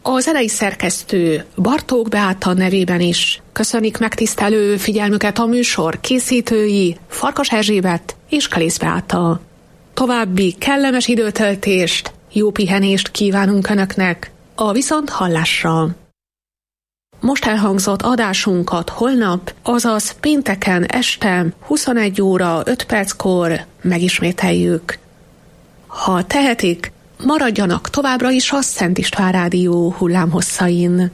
A zenei szerkesztő Bartók Beáta nevében is köszönik megtisztelő figyelmüket a műsor készítői Farkas Erzsébet és Kalész Beáta. További kellemes időtöltést, jó pihenést kívánunk Önöknek, a viszonthallásra. Most elhangzott adásunkat holnap, azaz pénteken este 21 óra 5 perckor megismételjük. Ha tehetik, maradjanak továbbra is a Szent István Rádió hullámhosszain.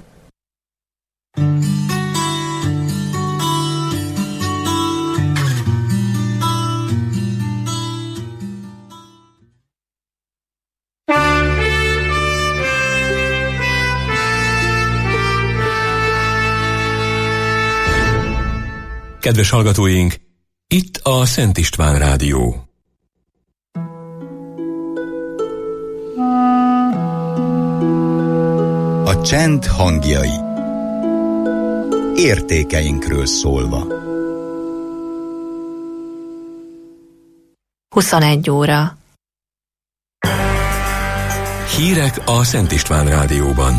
Kedves hallgatóink, itt a Szent István Rádió. A csend hangjai. Értékeinkről szólva. 21 óra. Hírek a Szent István Rádióban.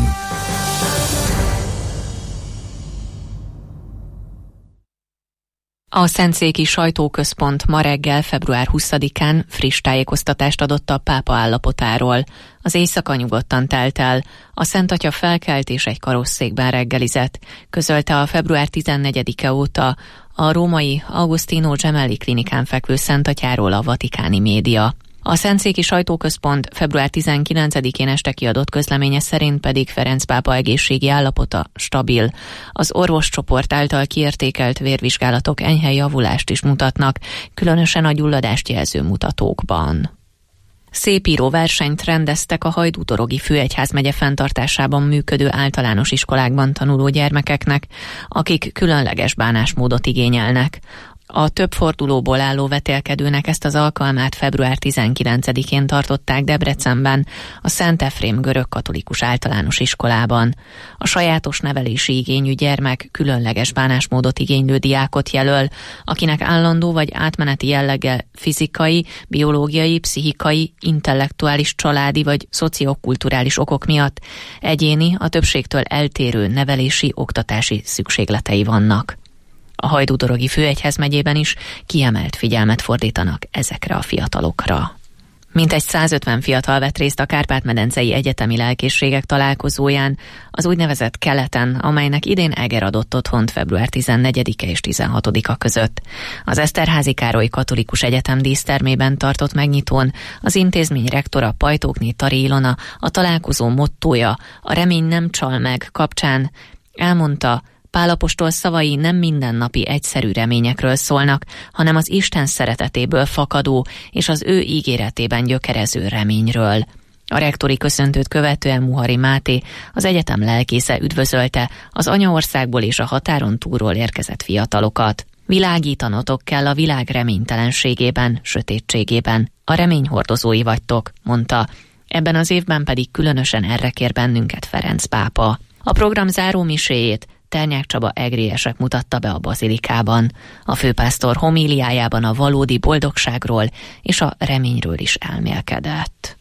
A Szentszéki Sajtóközpont ma reggel, február 20-án friss tájékoztatást adott a pápa állapotáról. Az éjszaka nyugodtan telt el, a Szent Atya felkelt és egy karosszékben reggelizett, közölte a február 14-e óta a római Agostino Gemelli klinikán fekvő Szent Atyáról a vatikáni média. A Szentszéki Sajtóközpont február 19-én este kiadott közleménye szerint pedig Ferenc pápa egészségi állapota stabil. Az orvoscsoport által kiértékelt vérvizsgálatok enyhe javulást is mutatnak, különösen a gyulladást jelző mutatókban. Szépíró versenyt rendeztek a Hajdútorogi Főegyházmegye fenntartásában működő általános iskolákban tanuló gyermekeknek, akik különleges bánásmódot igényelnek. A több fordulóból álló vetélkedőnek ezt az alkalmát február 19-én tartották Debrecenben, a Szent Efrém görögkatolikus általános iskolában. A sajátos nevelési igényű gyermek különleges bánásmódot igénylő diákot jelöl, akinek állandó vagy átmeneti jelleggel fizikai, biológiai, pszichikai, intellektuális, családi vagy szociokulturális okok miatt egyéni, a többségtől eltérő nevelési, oktatási szükségletei vannak. A Hajdútorogi Főegyházmegyében is kiemelt figyelmet fordítanak ezekre a fiatalokra. Mintegy 150 fiatal vett részt a Kárpát-medencei egyetemi lelkészségek találkozóján, az úgynevezett Keleten, amelynek idén Eger adott otthont február 14-e és 16-a között. Az Eszterházy Károly Katolikus Egyetem dísztermében tartott megnyitón az intézmény rektora Pajtókné Tari Ilona a találkozó mottója, a remény nem csal meg kapcsán elmondta, Pál apostol szavai nem mindennapi egyszerű reményekről szólnak, hanem az Isten szeretetéből fakadó és az ő ígéretében gyökerező reményről. A rektori köszöntőt követően Muhari Máté, az egyetem lelkésze üdvözölte az anyaországból és a határon túlról érkezett fiatalokat. Világítanotok kell a világ reménytelenségében, sötétségében. A remény hordozói vagytok, mondta. Ebben az évben pedig különösen erre kér bennünket Ferenc pápa. A program zárómiséjét Ternyák Csaba egriesek mutatta be a bazilikában. A főpásztor homíliájában a valódi boldogságról és a reményről is elmélkedett.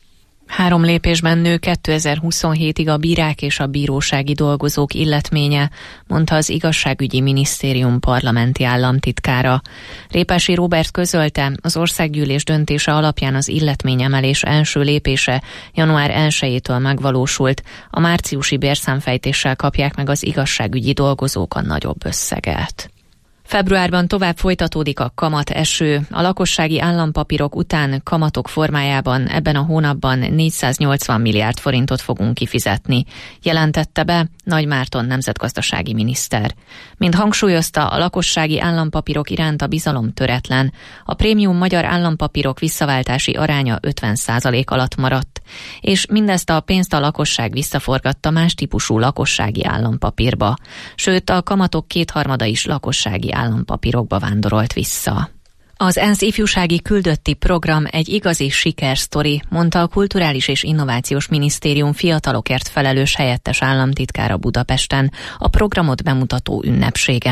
3 lépésben nő 2027-ig a bírák és a bírósági dolgozók illetménye, mondta az Igazságügyi Minisztérium parlamenti államtitkára. Répási Róbert közölte, az országgyűlés döntése alapján az illetményemelés első lépése január 1-től megvalósult. A márciusi bérszámfejtéssel kapják meg az igazságügyi dolgozók a nagyobb összeget. Februárban tovább folytatódik a kamateső. A lakossági állampapírok után kamatok formájában ebben a hónapban 480 milliárd forintot fogunk kifizetni, jelentette be Nagy Márton nemzetgazdasági miniszter. Mint hangsúlyozta, a lakossági állampapírok iránt a bizalom töretlen. A prémium magyar állampapírok visszaváltási aránya 50% alatt maradt, és mindezt a pénzt a lakosság visszaforgatta más típusú lakossági állampapírba. Sőt, a kamatok 2/3 is lakossági állampapírokba vándorolt vissza. Az ENSZ ifjúsági küldötti program egy igazi sikersztori, mondta a Kulturális és Innovációs Minisztérium fiatalokért felelős helyettes államtitkára Budapesten a programot bemutató ünnepségen.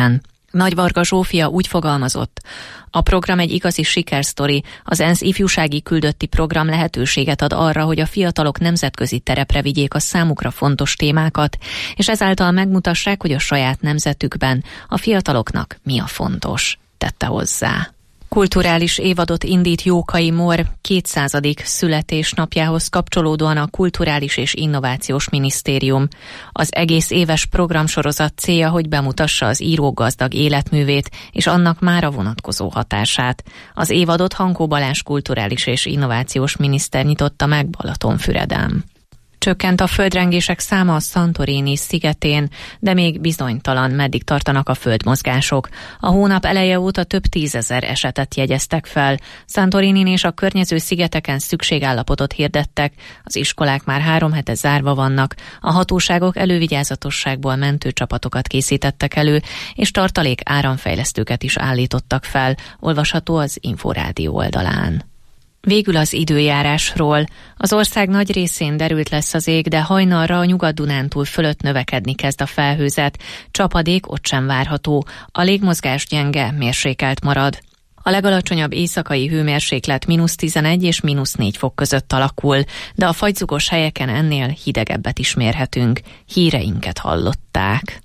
Nagy Varga Zsófia úgy fogalmazott: a program egy igazi sikersztori, az ENSZ ifjúsági küldötti program lehetőséget ad arra, hogy a fiatalok nemzetközi terepre vigyék a számukra fontos témákat, és ezáltal megmutassák, hogy a saját nemzetükben a fiataloknak mi a fontos, tette hozzá. Kulturális évadot indít Jókai Mór 200. születésnapjához kapcsolódóan a Kulturális és Innovációs Minisztérium. Az egész éves programsorozat célja, hogy bemutassa az író gazdag életművét és annak mára vonatkozó hatását. Az évadot Hankó Balázs kulturális és innovációs miniszter nyitotta meg Balatonfüreden. Csökkent a földrengések száma a Santorini szigetén, de még bizonytalan, meddig tartanak a földmozgások. A hónap eleje óta több 10 000 esetet jegyeztek fel. Santorinin és a környező szigeteken szükségállapotot hirdettek, az iskolák már 3 hete zárva vannak, a hatóságok elővigyázatosságból mentőcsapatokat készítettek elő, és tartalék áramfejlesztőket is állítottak fel, olvasható az Inforádió oldalán. Végül az időjárásról. Az ország nagy részén derült lesz az ég, de hajnalra a Nyugat-Dunántúl fölött növekedni kezd a felhőzet. Csapadék ott sem várható, a légmozgás gyenge, mérsékelt marad. A legalacsonyabb éjszakai hőmérséklet -11 és -4 fok között alakul, de a fagyzugos helyeken ennél hidegebbet is mérhetünk. Híreinket hallották.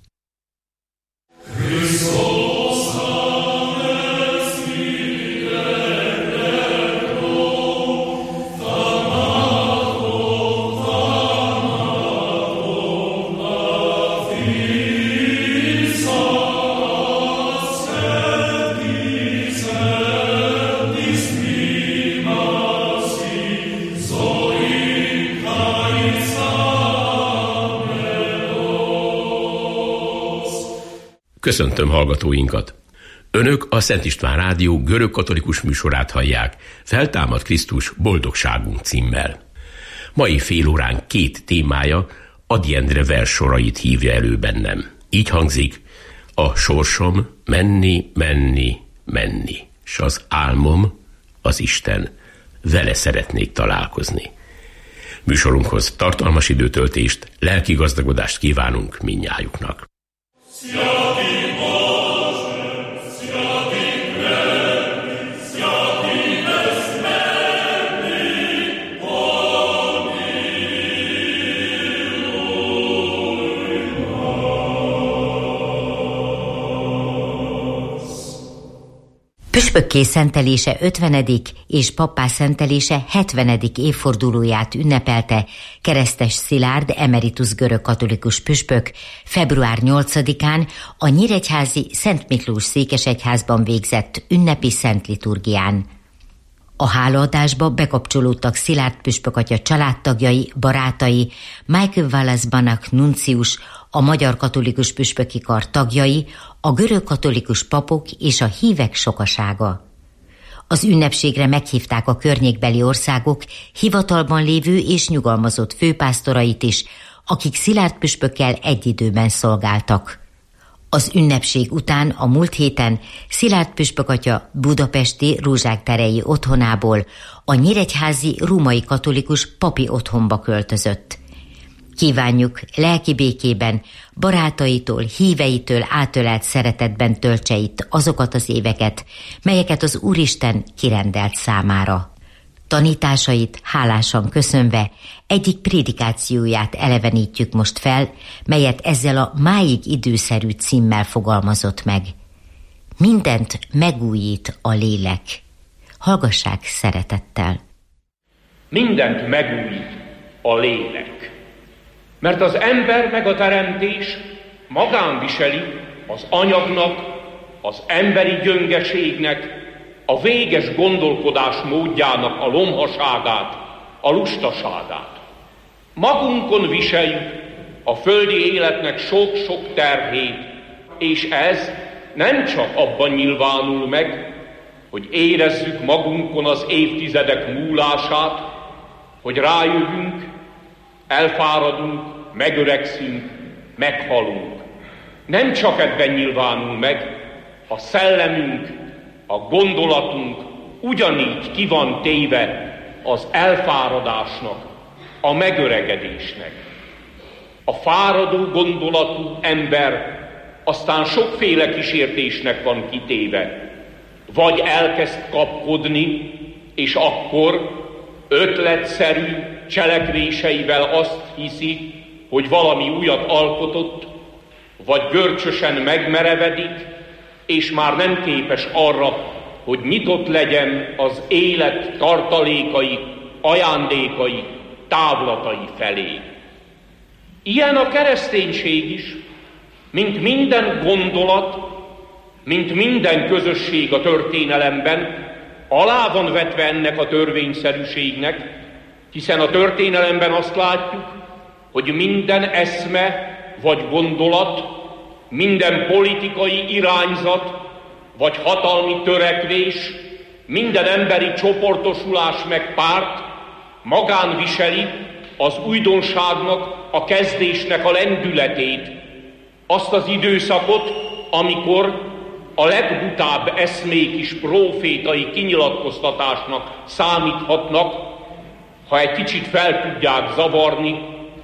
Köszöntöm hallgatóinkat! Önök a Szent István Rádió görögkatolikus műsorát hallják, Feltámad Krisztus boldogságunk címmel. Mai félóránk 2 témája Ady Endre verssorait hívja elő bennem. Így hangzik: a sorsom menni, menni, menni, s az álmom az Isten, vele szeretnék találkozni. Műsorunkhoz tartalmas időtöltést, lelki gazdagodást kívánunk mindnyájuknak. Püspökké szentelése 50. és pappá szentelése 70. évfordulóját ünnepelte Keresztes Szilárd emeritus görögkatolikus püspök február 8-án a nyíregyházi Szent Miklós székesegyházban végzett ünnepi szent liturgián. A hálaadásba bekapcsolódtak Szilárd püspökatya családtagjai, barátai, Michael Wallace Banach nuncius, a Magyar Katolikus Püspöki Kar tagjai, a görög katolikus papok és a hívek sokasága. Az ünnepségre meghívták a környékbeli országok hivatalban lévő és nyugalmazott főpásztorait is, akik Szilárd püspökkel egy időben szolgáltak. Az ünnepség után a múlt héten Szilárd püspökatya budapesti Rózsák-terei otthonából a nyíregyházi római katolikus papi otthonba költözött. Kívánjuk, lelki békében, barátaitól, híveitől átölelt szeretetben töltse itt azokat az éveket, melyeket az Úristen kirendelt számára. Tanításait hálásan köszönve egyik prédikációját elevenítjük most fel, melyet ezzel a máig időszerű címmel fogalmazott meg. Mindent megújít a lélek. Hallgassák szeretettel. Mindent megújít a lélek. Mert az ember meg a teremtés magán viseli az anyagnak, az emberi gyöngeségnek, a véges gondolkodás módjának a lomhaságát, a lustaságát. Magunkon viseljük a földi életnek sok-sok terhét, és ez nem csak abban nyilvánul meg, hogy érezzük magunkon az évtizedek múlását, hogy rájövünk, elfáradunk, megöregszünk, meghalunk. Nem csak ebben nyilvánul meg, a szellemünk, a gondolatunk ugyanígy ki van téve az elfáradásnak, a megöregedésnek. A fáradó gondolatú ember aztán sokféle kísértésnek van kitéve. Vagy elkezd kapkodni, és akkor ötletszerű cselekvéseivel azt hiszi, hogy valami újat alkotott, vagy görcsösen megmerevedik, és már nem képes arra, hogy nyitott legyen az élet tartalékai, ajándékai, távlatai felé. Ilyen a kereszténység is, mint minden gondolat, mint minden közösség a történelemben, alá van vetve ennek a törvényszerűségnek, hiszen a történelemben azt látjuk, hogy minden eszme vagy gondolat, minden politikai irányzat vagy hatalmi törekvés, minden emberi csoportosulás meg párt magán viseli az újdonságnak, a kezdésnek a lendületét, azt az időszakot, amikor a legbutább eszmék is prófétai kinyilatkoztatásnak számíthatnak, ha egy kicsit fel tudják zavarni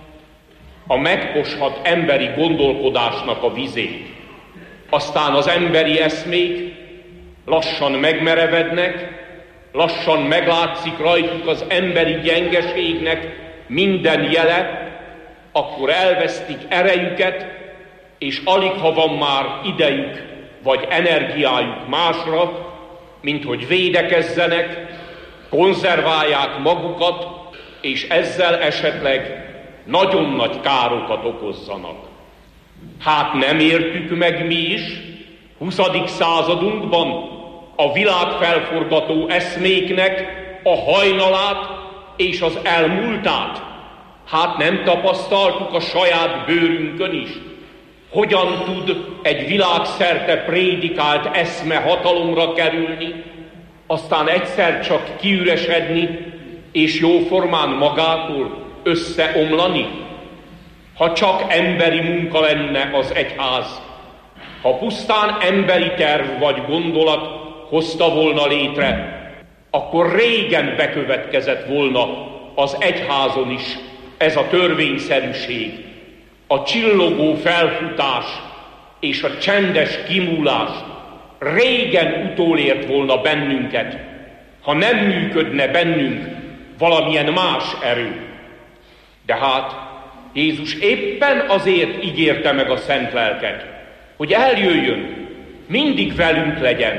a megposhat emberi gondolkodásnak a vizét. Aztán az emberi eszmék lassan megmerevednek, lassan meglátszik rajtuk az emberi gyengeségnek minden jele, akkor elvesztik erejüket, és aligha van már idejük vagy energiájuk másra, mint hogy védekezzenek, konzerválják magukat, és ezzel esetleg nagyon nagy károkat okozzanak. Hát nem értük meg mi is 20. századunkban a világfelforgató eszméknek a hajnalát és az elmúltát? Hát nem tapasztaltuk a saját bőrünkön is, hogyan tud egy világszerte prédikált eszme hatalomra kerülni, aztán egyszer csak kiüresedni, és jóformán magától összeomlani? Ha csak emberi munka lenne az egyház, ha pusztán emberi terv vagy gondolat hozta volna létre, akkor régen bekövetkezett volna az egyházon is ez a törvényszerűség, a csillogó felfutás és a csendes kimúlás régen utolért volna bennünket, ha nem működne bennünk valamilyen más erő. De hát Jézus éppen azért ígérte meg a Szent Lelket, hogy eljöjjön, mindig velünk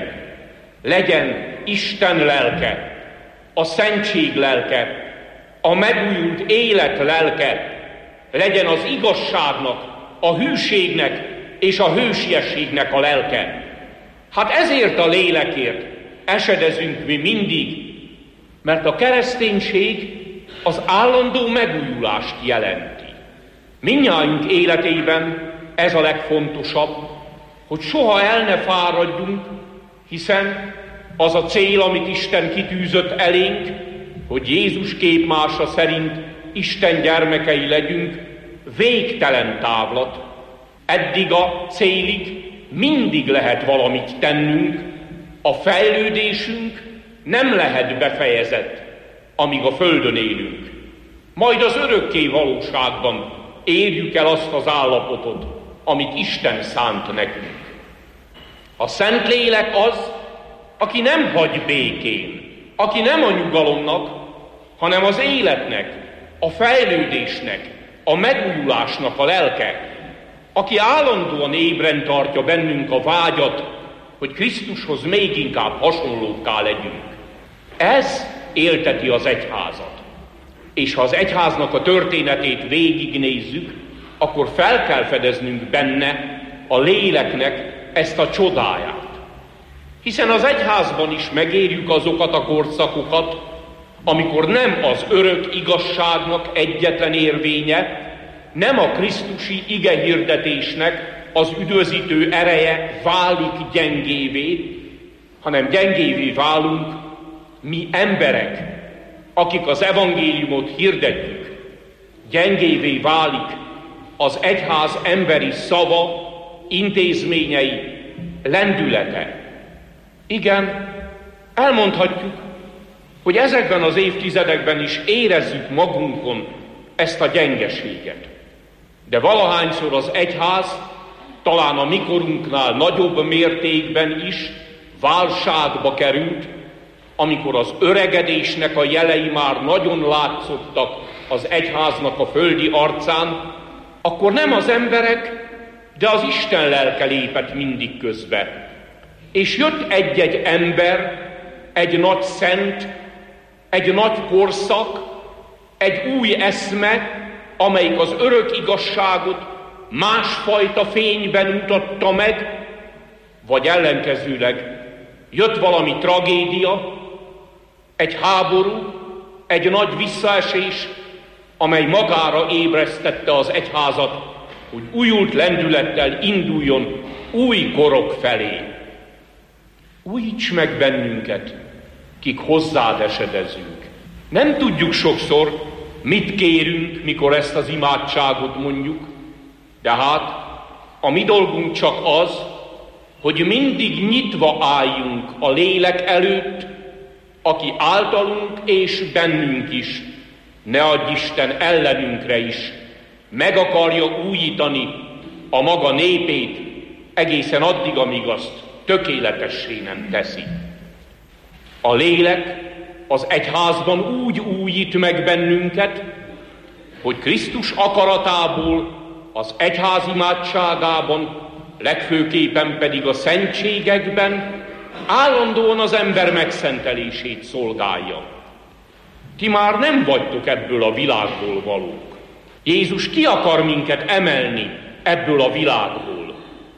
legyen Isten lelke, a szentség lelke, a megújult élet lelke, legyen az igazságnak, a hűségnek és a hősiességnek a lelke. Hát ezért a lélekért esedezünk mi mindig, mert a kereszténység az állandó megújulást jelenti. Mindnyájunk életében ez a legfontosabb, hogy soha el ne fáradjunk, hiszen az a cél, amit Isten kitűzött elénk, hogy Jézus képmása szerint Isten gyermekei legyünk, végtelen távlat. Eddig a célig mindig lehet valamit tennünk, a fejlődésünk nem lehet befejezett, amíg a földön élünk. Majd az örökké valóságban érjük el azt az állapotot, amit Isten szánt nekünk. A Szentlélek az, aki nem hagy békén, aki nem a nyugalomnak, hanem az életnek, a fejlődésnek, a megújulásnak a lelke, aki állandóan ébren tartja bennünk a vágyat, hogy Krisztushoz még inkább hasonlókká legyünk. Ez élteti az egyházat. És ha az egyháznak a történetét végignézzük, akkor fel kell fedeznünk benne a léleknek ezt a csodáját. Hiszen az egyházban is megérjük azokat a korszakokat, amikor nem az örök igazságnak egyetlen érvénye, nem a krisztusi igehirdetésnek az üdvözítő ereje válik gyengévé, hanem gyengévé válunk mi emberek, akik az evangéliumot hirdetjük. Gyengévé válik az egyház emberi szava, intézményei, lendülete. Igen, elmondhatjuk, hogy ezekben az évtizedekben is érezzük magunkon ezt a gyengeséget. De valahányszor az egyház talán a mikorunknál nagyobb mértékben is válságba került, amikor az öregedésnek a jelei már nagyon látszottak az egyháznak a földi arcán, akkor nem az emberek, de az Isten lelke lépett mindig közbe. És jött egy-egy ember, egy nagy szent, egy nagy korszak, egy új eszme, amelyik az örök igazságot másfajta fényben mutatta meg, vagy ellenkezőleg jött valami tragédia, egy háború, egy nagy visszaesés, amely magára ébresztette az egyházat, hogy újult lendülettel induljon új korok felé. Újíts meg bennünket, kik hozzád esedezünk. Nem tudjuk sokszor, mit kérünk, mikor ezt az imádságot mondjuk, de hát a mi dolgunk csak az, hogy mindig nyitva álljunk a lélek előtt, aki általunk és bennünk is, ne adj Isten ellenünkre is, meg akarja újítani a maga népét egészen addig, amíg azt tökéletessé nem teszi. A lélek az egyházban úgy újít meg bennünket, hogy Krisztus akaratából az egyház imádságában, legfőképpen pedig a szentségekben állandóan az ember megszentelését szolgálja. Ti már nem vagytok ebből a világból valók. Jézus ki akar minket emelni ebből a világból.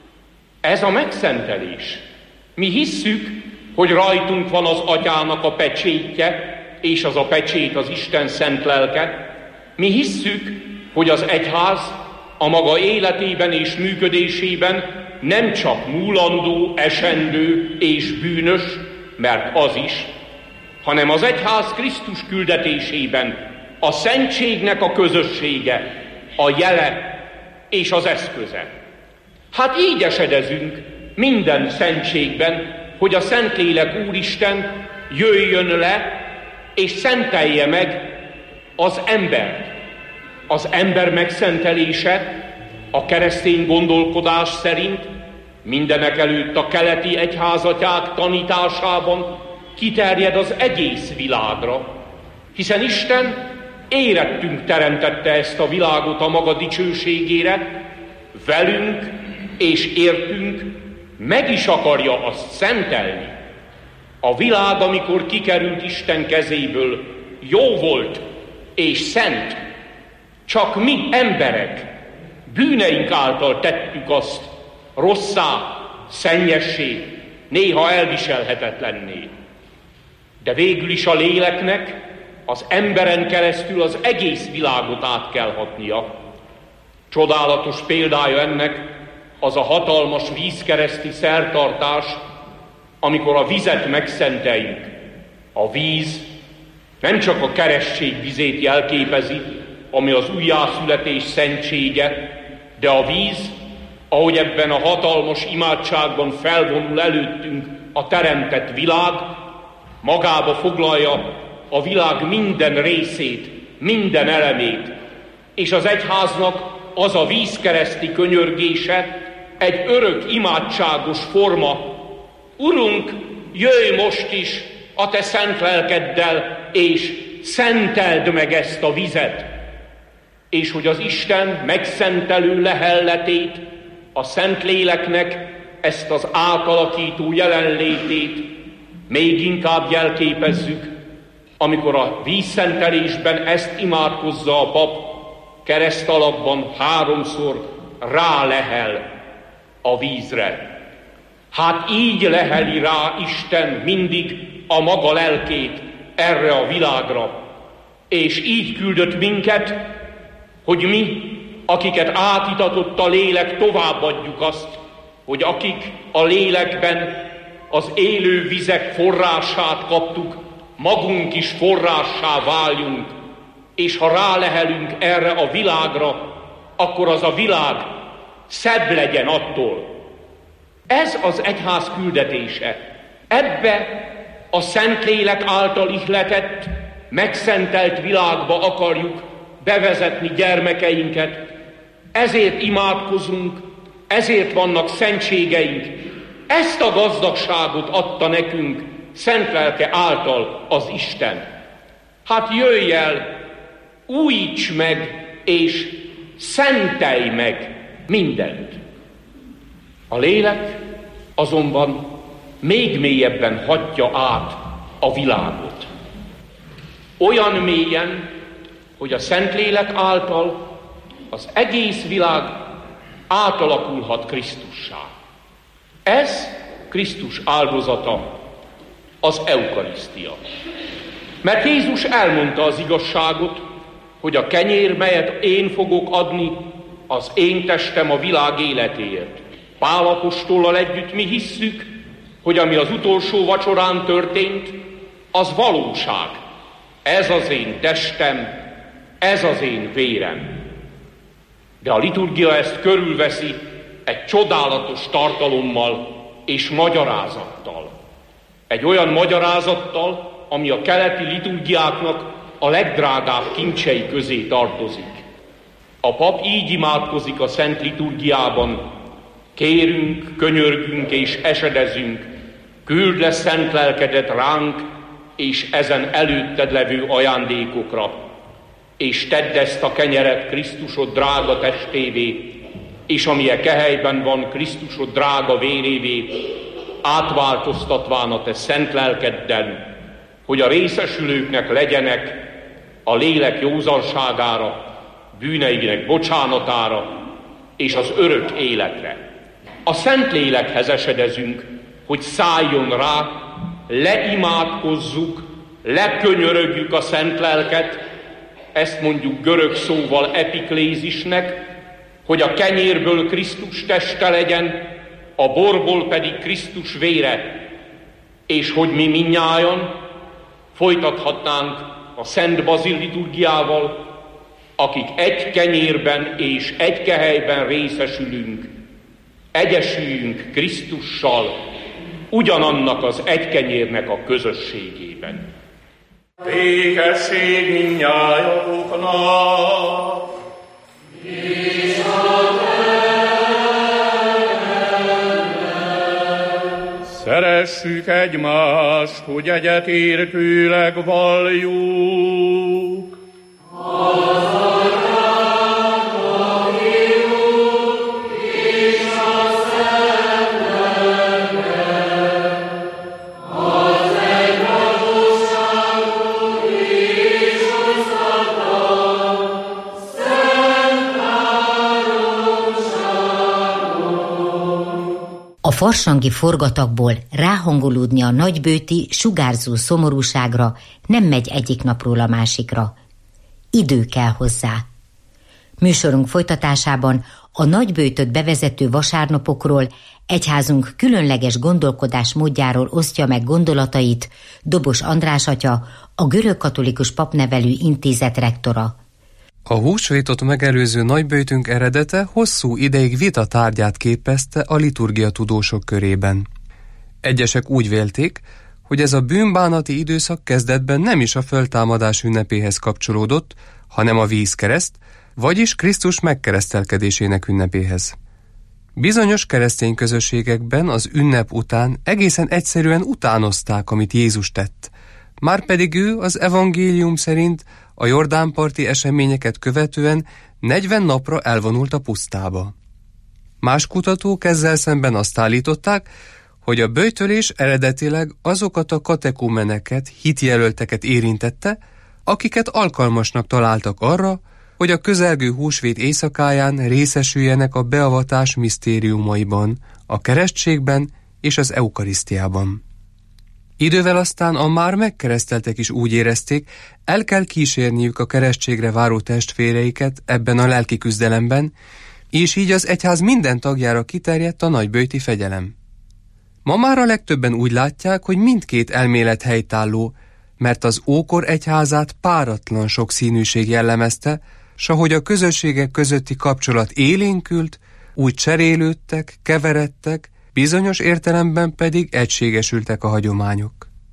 Ez a megszentelés. Mi hisszük, hogy rajtunk van az Atyának a pecsétje, és az a pecsét az Isten szent lelke. Mi hisszük, hogy az egyház a maga életében és működésében nem csak múlandó, esendő és bűnös, mert az is, hanem az egyház Krisztus küldetésében a szentségnek a közössége, a jele és az eszköze. Hát így esedezünk minden szentségben, hogy a Szentlélek Úristen jöjjön le és szentelje meg az embert. Az ember megszentelése a keresztény gondolkodás szerint mindenek előtt a keleti egyházatyák tanításában kiterjed az egész világra, hiszen Isten érettünk teremtette ezt a világot a maga dicsőségére, velünk és értünk meg is akarja azt szentelni. A világ, amikor kikerült Isten kezéből, jó volt és szent, csak mi emberek bűneink által tettük azt rosszá, szennyessé, néha elviselhetetlenné. De végül is a léleknek az emberen keresztül az egész világot át kell hatnia. Csodálatos példája ennek az a hatalmas vízkereszti szertartás, amikor a vizet megszenteljük. A víz nem csak a keresztség vizét jelképezi, ami az újjászületés szentsége, de a víz, ahogy ebben a hatalmas imádságban felvonul előttünk a teremtett világ, magába foglalja a világ minden részét, minden elemét, és az egyháznak az a vízkereszti könyörgése egy örök imádságos forma. Urunk, jöjj most is a te szent lelkeddel, és szenteld meg ezt a vizet, és hogy az Isten megszentelő lehelletét, a Szentléleknek ezt az átalakító jelenlétét még inkább jelképezzük, amikor a vízszentelésben ezt imádkozza a pap, kereszt alakban 3-szor rálehel a vízre. Hát így leheli rá Isten mindig a maga lelkét erre a világra, és így küldött minket, hogy mi, akiket átitatott a lélek, továbbadjuk azt, hogy akik a lélekben az élő vizek forrását kaptuk, magunk is forrássá váljunk, és ha rálehelünk erre a világra, akkor az a világ szebb legyen attól. Ez az egyház küldetése. Ebbe a Szentlélek által ihletett, megszentelt világba akarjuk bevezetni gyermekeinket. Ezért imádkozunk ezért vannak szentségeink. Ezt a gazdagságot adta nekünk szent lelke által az Isten. Hát jöjj el, újíts meg és szentelj meg mindent. A lélek azonban még mélyebben hatja át a világot. Olyan mélyen, hogy a Szentlélek által az egész világ átalakulhat Krisztussá. Ez Krisztus áldozata, az eukarisztia. Mert Jézus elmondta az igazságot, hogy a kenyér, melyet én fogok adni, az én testem a világ életéért. Pál apostollal együtt mi hisszük, hogy ami az utolsó vacsorán történt, az valóság. Ez az én testem, ez az én vérem. De a liturgia ezt körülveszi egy csodálatos tartalommal és magyarázattal. Egy olyan magyarázattal, ami a keleti liturgiáknak a legdrágább kincsei közé tartozik. A pap így imádkozik a Szent Liturgiában: kérünk, könyörgünk és esedezünk, küld le szent lelkedet ránk, és ezen előtted levő ajándékokra, és tedd ezt a kenyeret Krisztusod drága testévé, és ami a kehelyben van Krisztusod drága vérévé, átváltoztatván a te szent lelkeddel, hogy a részesülőknek legyenek a lélek józanságára, bűneinek bocsánatára és az örök életre. A Szent Lélekhez esedezünk, hogy szálljon rá, leimádkozzuk, lekönyörögjük a Szent Lelket, ezt mondjuk görög szóval epiklézisnek, hogy a kenyérből Krisztus teste legyen, a borból pedig Krisztus vére, és hogy mi mindnyájan folytathatnánk a Szent Bazil liturgiával, akik egy kenyérben és egy kehelyben részesülünk, egyesüljünk Krisztussal, ugyanannak az egy kenyérnek a közösségében. Békesség mindnyájatoknak! Szeressük egymást, hogy egyetértőleg valljuk. A farsangi forgatakból ráhangolódni a nagybőti, sugárzó szomorúságra nem megy egyik napról a másikra. Idő kell hozzá. Műsorunk folytatásában a nagybőtöt bevezető vasárnapokról, egyházunk különleges gondolkodásmódjáról osztja meg gondolatait Dobos András atya, a Görögkatolikus Papnevelő Intézet rektora. A húsvétot megelőző nagybőjtünk eredete hosszú ideig vita tárgyát képezte a liturgiatudósok körében. Egyesek úgy vélték, hogy ez a bűnbánati időszak kezdetben nem is a föltámadás ünnepéhez kapcsolódott, hanem a vízkereszt, vagyis Krisztus megkeresztelkedésének ünnepéhez. Bizonyos keresztény közösségekben az ünnep után egészen egyszerűen utánozták, amit Jézus tett, márpedig ő az evangélium szerint a Jordánparti eseményeket követően 40 napra elvonult a pusztába. Más kutatók ezzel szemben azt állították, hogy a böjtölés eredetileg azokat a katekumeneket, hitjelölteket érintette, akiket alkalmasnak találtak arra, hogy a közelgő húsvét éjszakáján részesüljenek a beavatás misztériumaiban, a keresztségben és az eukarisztiában. Idővel aztán a már megkereszteltek is úgy érezték, el kell kísérniük a keresztségre váró testvéreiket ebben a lelki küzdelemben, és így az egyház minden tagjára kiterjedt a nagyböjti fegyelem. Ma már a legtöbben úgy látják, hogy mindkét elmélet helytálló, mert az ókor egyházát páratlan sokszínűség jellemezte, s ahogy a közösségek közötti kapcsolat élénkült, úgy cserélődtek, keveredtek, bizonyos értelemben pedig egységesültek a hagyományok.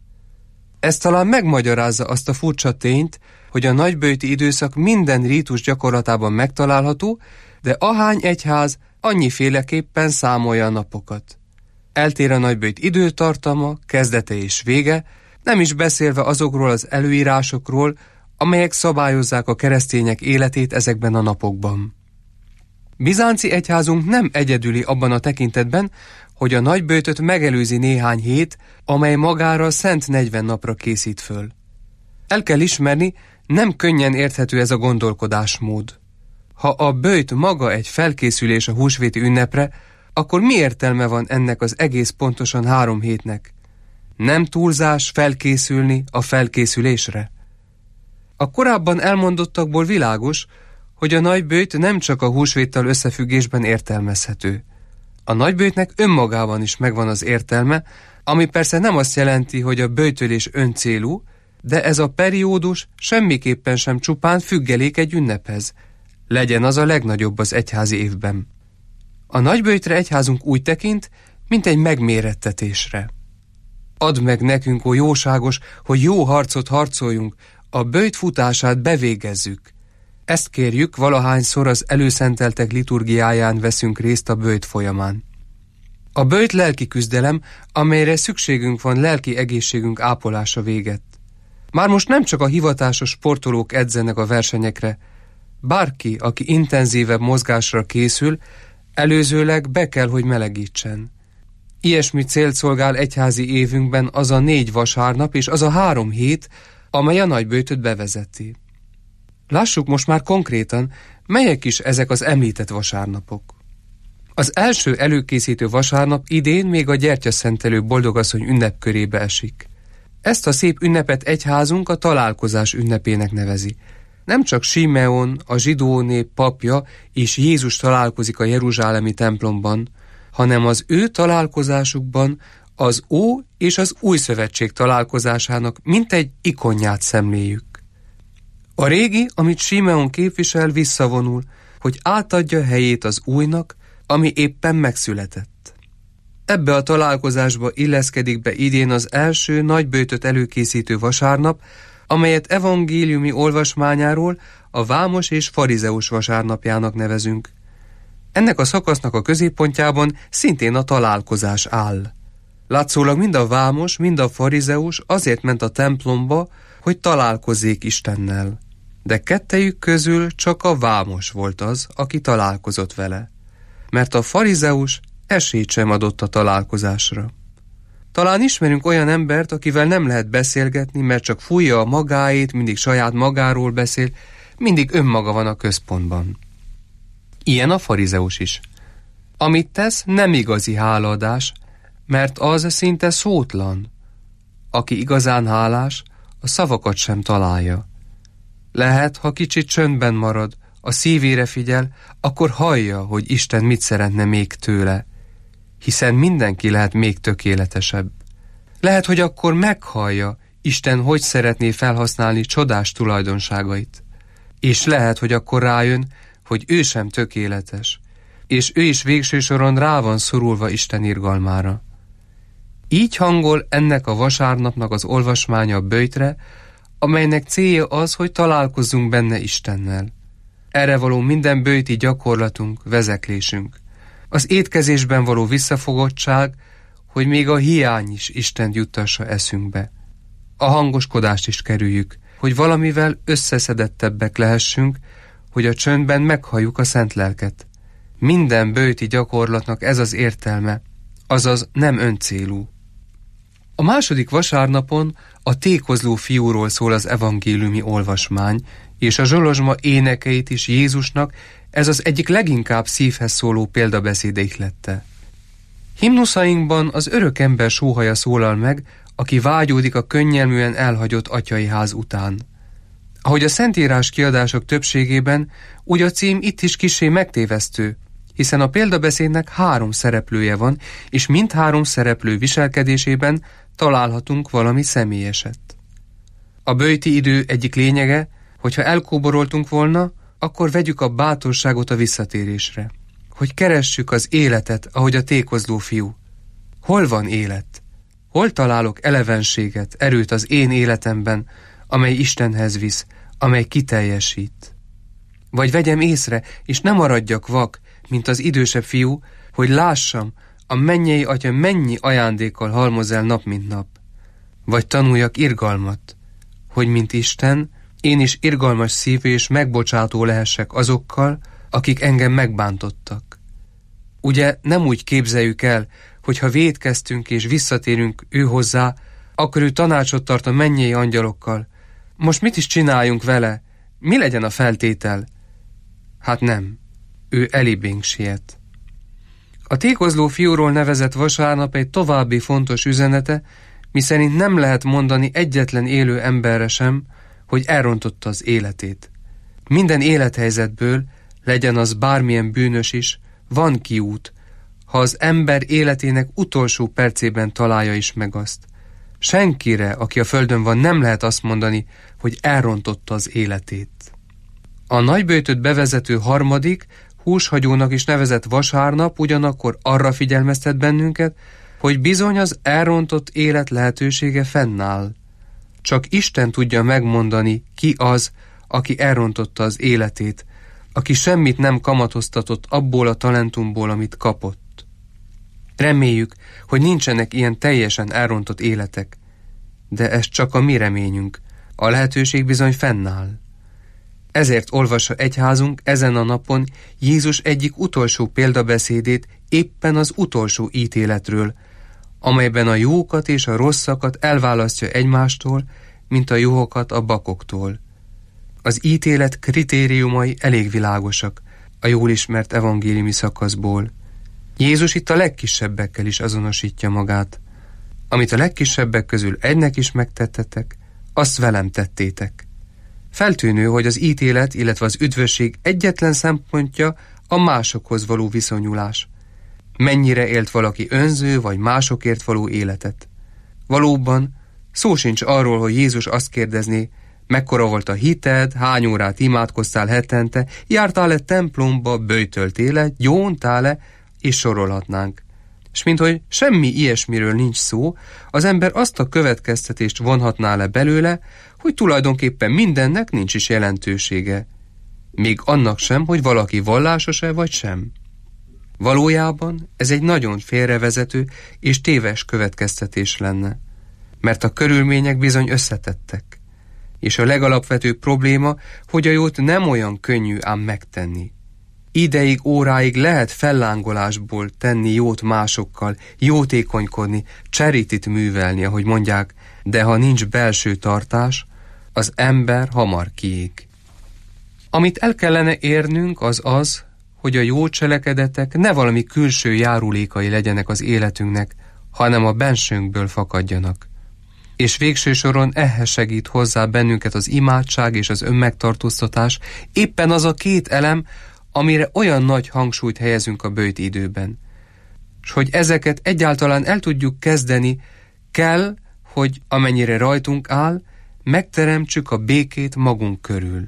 Ez talán megmagyarázza azt a furcsa tényt, hogy a nagyböjti időszak minden rítus gyakorlatában megtalálható, de ahány egyház annyiféleképpen számolja a napokat. Eltér a nagyböjt időtartama, kezdete és vége, nem is beszélve azokról az előírásokról, amelyek szabályozzák a keresztények életét ezekben a napokban. Bizánci egyházunk nem egyedüli abban a tekintetben, hogy a nagyböjtöt megelőzi néhány hét, amely magára szent 40 napra készít föl. El kell ismerni, nem könnyen érthető ez a gondolkodásmód. Ha a böjt maga egy felkészülés a húsvéti ünnepre, akkor mi értelme van ennek az egész pontosan 3 hétnek? Nem túlzás felkészülni a felkészülésre? A korábban elmondottakból világos, hogy a nagyböjt nem csak a húsvéttal összefüggésben értelmezhető. A nagyböjtnek önmagában is megvan az értelme, ami persze nem azt jelenti, hogy a böjtölés öncélú, de ez a periódus semmiképpen sem csupán függelék egy ünnephez. Legyen az a legnagyobb az egyházi évben. A nagyböjtre egyházunk úgy tekint, mint egy megmérettetésre. Add meg nekünk, ó jóságos, hogy jó harcot harcoljunk, a böjt futását bevégezzük. Ezt kérjük, valahányszor az előszenteltek liturgiáján veszünk részt a böjt folyamán. A böjt lelki küzdelem, amelyre szükségünk van lelki egészségünk ápolása véget. Már most nem csak a hivatásos sportolók edzenek a versenyekre, bárki, aki intenzívebb mozgásra készül, előzőleg be kell, hogy melegítsen. Ilyesmi célt szolgál egyházi évünkben az a 4 vasárnap és az a 3 hét, amely a nagyböjtöt bevezeti. Lássuk most már konkrétan, melyek is ezek az említett vasárnapok. Az első előkészítő vasárnap idén még a gyertyaszentelő boldogasszony ünnepkörébe esik. Ezt a szép ünnepet egyházunk a találkozás ünnepének nevezi. Nem csak Simeon, a zsidó nép papja és Jézus találkozik a jeruzsálemi templomban, hanem az ő találkozásukban az Ó és az Új Szövetség találkozásának mintegy ikonját szemléljük. A régi, amit Simeon képvisel, visszavonul, hogy átadja helyét az újnak, ami éppen megszületett. Ebbe a találkozásba illeszkedik be idén az első nagyböjtöt előkészítő vasárnap, amelyet evangéliumi olvasmányáról a vámos és farizeus vasárnapjának nevezünk. Ennek a szakasznak a középpontjában szintén a találkozás áll. Látszólag mind a vámos, mind a farizeus azért ment a templomba, hogy találkozzék Istennel. De kettejük közül csak a vámos volt az, aki találkozott vele. Mert a farizeus esélyt sem adott a találkozásra. Talán ismerünk olyan embert, akivel nem lehet beszélgetni, mert csak fújja a magáét, mindig saját magáról beszél, mindig önmaga van a központban. Ilyen a farizeus is. Amit tesz, nem igazi hálaadás, mert az szinte szótlan. Aki igazán hálás, a szavakat sem találja. Lehet, ha kicsit csöndben marad, a szívére figyel, akkor hallja, hogy Isten mit szeretne még tőle, hiszen mindenki lehet még tökéletesebb. Lehet, hogy akkor meghallja, Isten hogy szeretné felhasználni csodás tulajdonságait. És lehet, hogy akkor rájön, hogy ő sem tökéletes, és ő is végső soron rá van szorulva Isten irgalmára. Így hangol ennek a vasárnapnak az olvasmánya a böjtre, amelynek célja az, hogy találkozzunk benne Istennel. Erre való minden böjti gyakorlatunk, vezeklésünk. Az étkezésben való visszafogottság, hogy még a hiány is Istent juttassa eszünkbe. A hangoskodást is kerüljük, hogy valamivel összeszedettebbek lehessünk, hogy a csöndben meghalljuk a szent lelket. Minden böjti gyakorlatnak ez az értelme, azaz nem öncélú. A második vasárnapon a tékozló fiúról szól az evangéliumi olvasmány, és a zsolozsma énekeit is Jézusnak ez az egyik leginkább szívhez szóló példabeszéde ihlette. Himnuszainkban az örök ember sóhaja szólal meg, aki vágyódik a könnyelműen elhagyott atyai ház után. Ahogy a szentírás kiadások többségében, úgy a cím itt is kissé megtévesztő, hiszen a példabeszédnek 3 szereplője van, és mindhárom szereplő viselkedésében találhatunk valami személyeset. A böjti idő egyik lényege, hogyha elkóboroltunk volna, akkor vegyük a bátorságot a visszatérésre. Hogy keressük az életet, ahogy a tékozló fiú. Hol van élet? Hol találok elevenséget, erőt az én életemben, amely Istenhez visz, amely kiteljesít? Vagy vegyem észre, és ne maradjak vak, mint az idősebb fiú, hogy lássam, a mennyei Atya mennyi ajándékkal halmoz el nap mint nap. Vagy tanuljak irgalmat, hogy mint Isten, én is irgalmas szívű és megbocsátó lehessek azokkal, akik engem megbántottak. Ugye nem úgy képzeljük el, hogy ha vétkeztünk és visszatérünk ő hozzá, akkor ő tanácsot tart a mennyei angyalokkal. Most mit is csináljunk vele? Mi legyen a feltétel? Hát nem. Ő elibénk siet. A tékozló fiúról nevezett vasárnap egy további fontos üzenete, miszerint nem lehet mondani egyetlen élő emberre sem, hogy elrontotta az életét. Minden élethelyzetből, legyen az bármilyen bűnös is, van kiút, ha az ember életének utolsó percében találja is meg azt. Senkire, aki a földön van, nem lehet azt mondani, hogy elrontotta az életét. A nagyböjtöt bevezető harmadik, húshagyónak is nevezett vasárnap ugyanakkor arra figyelmeztet bennünket, hogy bizony az elrontott élet lehetősége fennáll. Csak Isten tudja megmondani, ki az, aki elrontotta az életét, aki semmit nem kamatoztatott abból a talentumból, amit kapott. Reméljük, hogy nincsenek ilyen teljesen elrontott életek, de ez csak a mi reményünk, a lehetőség bizony fennáll. Ezért olvassa egyházunk ezen a napon Jézus egyik utolsó példabeszédét éppen az utolsó ítéletről, amelyben a jókat és a rosszakat elválasztja egymástól, mint a juhokat a bakoktól. Az ítélet kritériumai elég világosak a jól ismert evangéliumi szakaszból. Jézus itt a legkisebbekkel is azonosítja magát. Amit a legkisebbek közül egynek is megtettetek, azt velem tettétek. Feltűnő, hogy az ítélet, illetve az üdvösség egyetlen szempontja a másokhoz való viszonyulás. Mennyire élt valaki önző vagy másokért való életet. Valóban szó sincs arról, hogy Jézus azt kérdezné, mekkora volt a hited, hány órát imádkoztál hetente, jártál-e templomba, böjtöltél-e, gyóntál-e, és sorolhatnánk. És minthogy semmi ilyesmiről nincs szó, az ember azt a következtetést vonhatná le belőle, hogy tulajdonképpen mindennek nincs is jelentősége. Még annak sem, hogy valaki vallásos-e vagy sem. Valójában ez egy nagyon félrevezető és téves következtetés lenne, mert a körülmények bizony összetettek, és a legalapvetőbb probléma, hogy a jót nem olyan könnyű ám megtenni. Ideig, óráig lehet fellángolásból tenni jót másokkal, jótékonykodni, charityt művelni, ahogy mondják, de ha nincs belső tartás, az ember hamar kiég. Amit el kellene érnünk, az az, hogy a jó cselekedetek ne valami külső járulékai legyenek az életünknek, hanem a bensőnkből fakadjanak. És végső soron ehhez segít hozzá bennünket az imádság és az önmegtartóztatás, éppen az a két elem, amire olyan nagy hangsúlyt helyezünk a böjt időben. És hogy ezeket egyáltalán el tudjuk kezdeni, kell, hogy amennyire rajtunk áll, megteremtsük a békét magunk körül.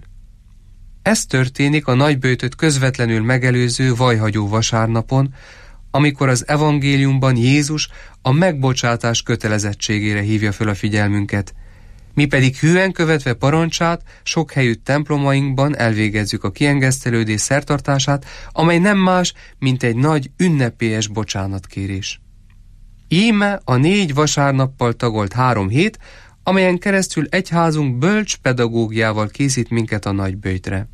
Ez történik a nagyböjtöt közvetlenül megelőző vajhagyó vasárnapon, amikor az evangéliumban Jézus a megbocsátás kötelezettségére hívja föl a figyelmünket. Mi pedig hűen követve parancsát sok helyütt templomainkban elvégezzük a kiengesztelődés szertartását, amely nem más, mint egy nagy ünnepélyes bocsánatkérés. Íme a 4 vasárnappal tagolt 3 hét, amelyen keresztül egyházunk bölcs pedagógiával készít minket a nagyböjtre.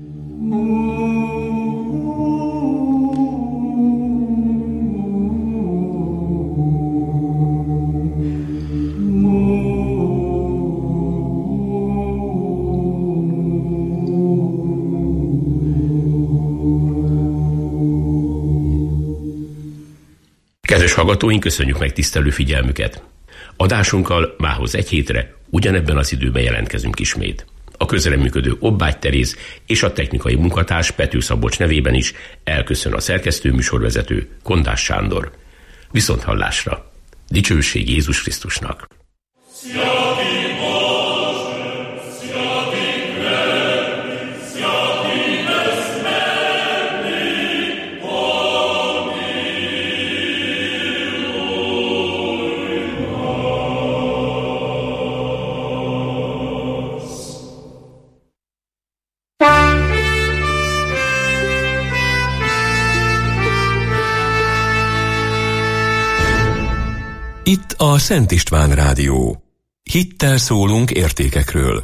Kedves hallgatóink, köszönjük meg tisztelő figyelmüket! Adásunkkal mához egy hétre ugyanebben az időben jelentkezünk ismét. A közreműködő Obbágy Teréz és a technikai munkatárs Pető Szabolcs nevében is elköszön a szerkesztő műsorvezető Kondás Sándor. Viszonthallásra! Dicsőség Jézus Krisztusnak! Itt a Szent István Rádió. Hittel szólunk értékekről.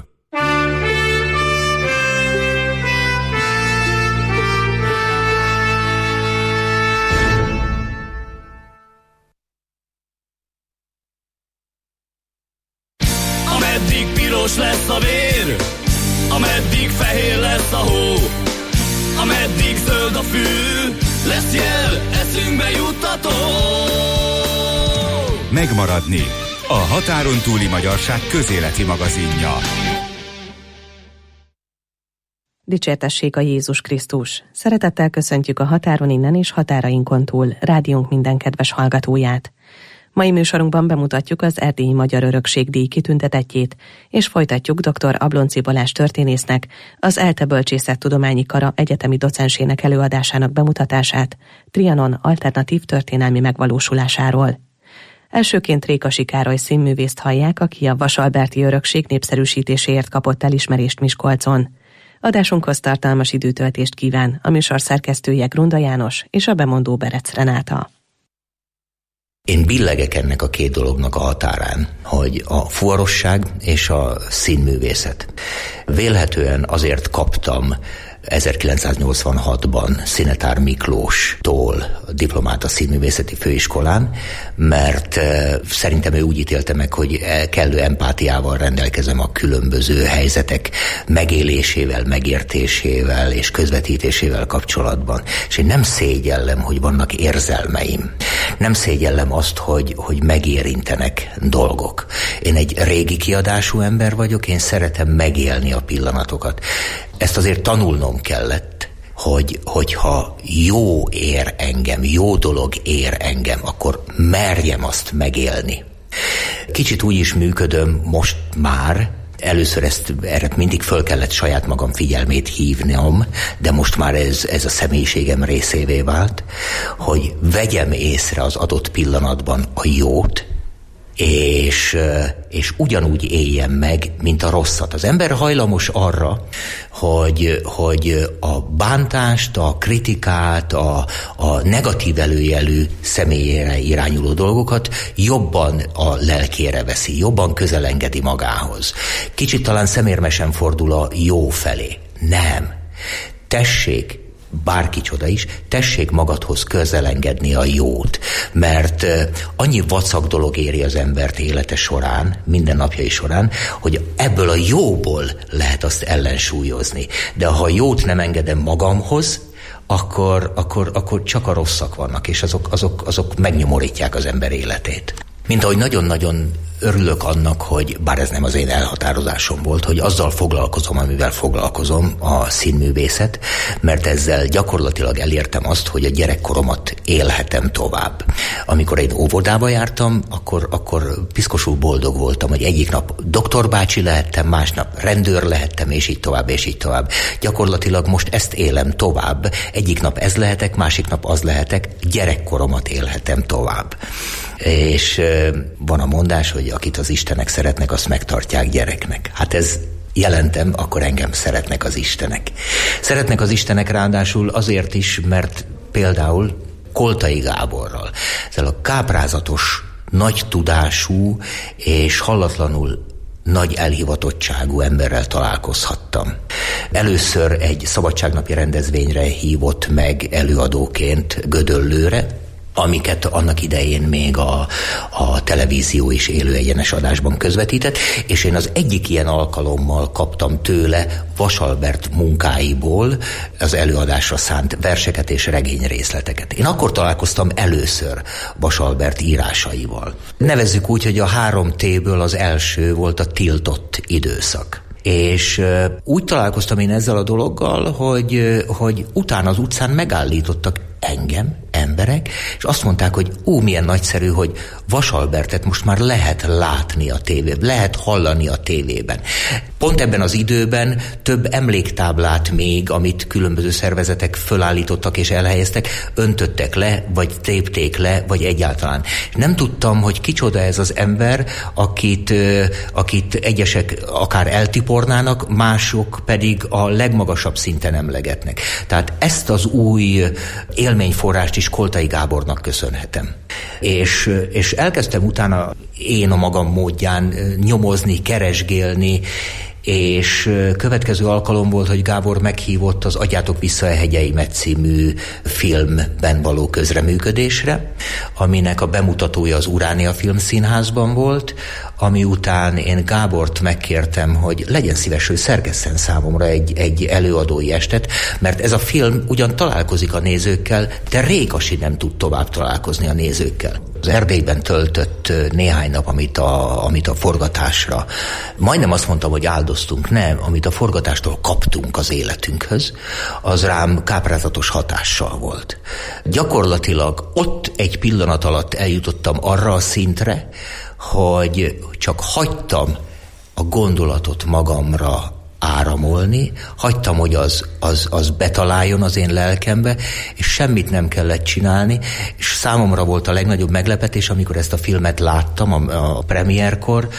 Ameddig piros lesz a vér, ameddig fehér lesz a hó, ameddig zöld a fű, lesz jel, eszünkbe juttató. Megmaradni. A határon túli magyarság közéleti magazinja. Dicsértessék a Jézus Krisztus! Szeretettel köszöntjük a határon innen és határainkon túl rádiónk minden kedves hallgatóját. Mai műsorunkban bemutatjuk az Erdélyi Magyar Örökségdíj kitüntetettjét, és folytatjuk dr. Ablonczy Balázs történésznek, az ELTE Bölcsészettudományi Kara egyetemi docensének előadásának bemutatását Trianon alternatív történelmi megvalósulásáról. Elsőként Rékasi Károly színművészt hallják, aki a vasalberti örökség népszerűsítéséért kapott elismerést Miskolcon. Adásunkhoz tartalmas időtöltést kíván a műsor szerkesztője Grunda János és a bemondó Berec Renáta. Én billegek ennek a két dolognak a határán, hogy a fuvarosság és a színművészet. Vélhetően azért kaptam 1986-ban Szinetár Miklóstól a diplomáta színművészeti főiskolán, mert szerintem ő úgy ítélte meg, hogy kellő empátiával rendelkezem a különböző helyzetek megélésével, megértésével és közvetítésével kapcsolatban. És én nem szégyellem, hogy vannak érzelmeim. Nem szégyellem azt, hogy megérintenek dolgok. Én egy régi kiadású ember vagyok, én szeretem megélni a pillanatokat. Ezt azért tanulnom kellett, hogyha jó ér engem, jó dolog ér engem, akkor merjem azt megélni. Kicsit úgy is működöm most már, először erre mindig föl kellett saját magam figyelmét hívnom, de most már ez a személyiségem részévé vált, hogy vegyem észre az adott pillanatban a jót, és ugyanúgy éljen meg, mint a rosszat. Az ember hajlamos arra, hogy a bántást, a kritikát, a negatív előjelű személyére irányuló dolgokat jobban a lelkére veszi, jobban közelengedi magához. Kicsit talán szemérmesen fordul a jó felé. Nem. Tessék, bárkicsoda is, tessék magadhoz közelengedni a jót, mert annyi vacak dolog éri az embert élete során, minden napjai során, hogy ebből a jóból lehet azt ellensúlyozni. De ha a jót nem engedem magamhoz, akkor csak a rosszak vannak, és azok megnyomorítják az ember életét. Mint ahogy nagyon-nagyon örülök annak, hogy bár ez nem az én elhatározásom volt, hogy azzal foglalkozom, amivel foglalkozom, a színművészet, mert ezzel gyakorlatilag elértem azt, hogy a gyerekkoromat élhetem tovább. Amikor én óvodába jártam, akkor piszkosul boldog voltam, hogy egyik nap doktorbácsi lehettem, másnap rendőr lehettem, és így tovább, és így tovább. Gyakorlatilag most ezt élem tovább. Egyik nap ez lehetek, másik nap az lehetek, gyerekkoromat élhetem tovább. És van a mondás, hogy akit az Istenek szeretnek, azt megtartják gyereknek. Hát ez jelentem, akkor engem szeretnek az Istenek. Szeretnek az Istenek ráadásul azért is, mert például Koltai Gáborral, ezzel a káprázatos, nagy tudású és hallatlanul nagy elhivatottságú emberrel találkozhattam. Először egy szabadságnapi rendezvényre hívott meg előadóként Gödöllőre, amiket annak idején még a televízió is élő egyenes adásban közvetített, és én az egyik ilyen alkalommal kaptam tőle Vasalbert munkáiból az előadásra szánt verseket és regényrészleteket. Én akkor találkoztam először Vasalbert írásaival. Nevezzük úgy, hogy a 3T-ből az első volt a tiltott időszak. És úgy találkoztam én ezzel a dologgal, hogy utána az utcán megállítottak engem, emberek, és azt mondták, hogy milyen nagyszerű, hogy Vasalbertet most már lehet látni a tévében, lehet hallani a tévében. Pont ebben az időben több emléktáblát még, amit különböző szervezetek fölállítottak és elhelyeztek, öntöttek le, vagy tépték le, vagy egyáltalán. Nem tudtam, hogy kicsoda ez az ember, akit egyesek akár eltipornának, mások pedig a legmagasabb szinten emlegetnek. Tehát ezt az új élményforrást is Koltai Gábornak köszönhetem. És elkezdtem utána én a magam módján nyomozni, keresgélni, és következő alkalom volt, hogy Gábor meghívott az Adjátok vissza a hegyeimet című filmben való közreműködésre, aminek a bemutatója az Uránia Filmszínházban volt, ami után én Gábort megkértem, hogy legyen szíves, hogy szerkesszen számomra egy előadói estet, mert ez a film ugyan találkozik a nézőkkel, de Rékasi nem tud tovább találkozni a nézőkkel. Az Erdélyben töltött néhány nap, amit a forgatásra, majdnem azt mondtam, hogy áldoztunk, nem, amit a forgatástól kaptunk az életünkhöz, az rám káprázatos hatással volt. Gyakorlatilag ott egy pillanat alatt eljutottam arra a szintre, hogy csak hagytam a gondolatot magamra áramolni, hagytam, hogy az betaláljon az én lelkembe, és semmit nem kellett csinálni, és számomra volt a legnagyobb meglepetés, amikor ezt a filmet láttam a premierkor,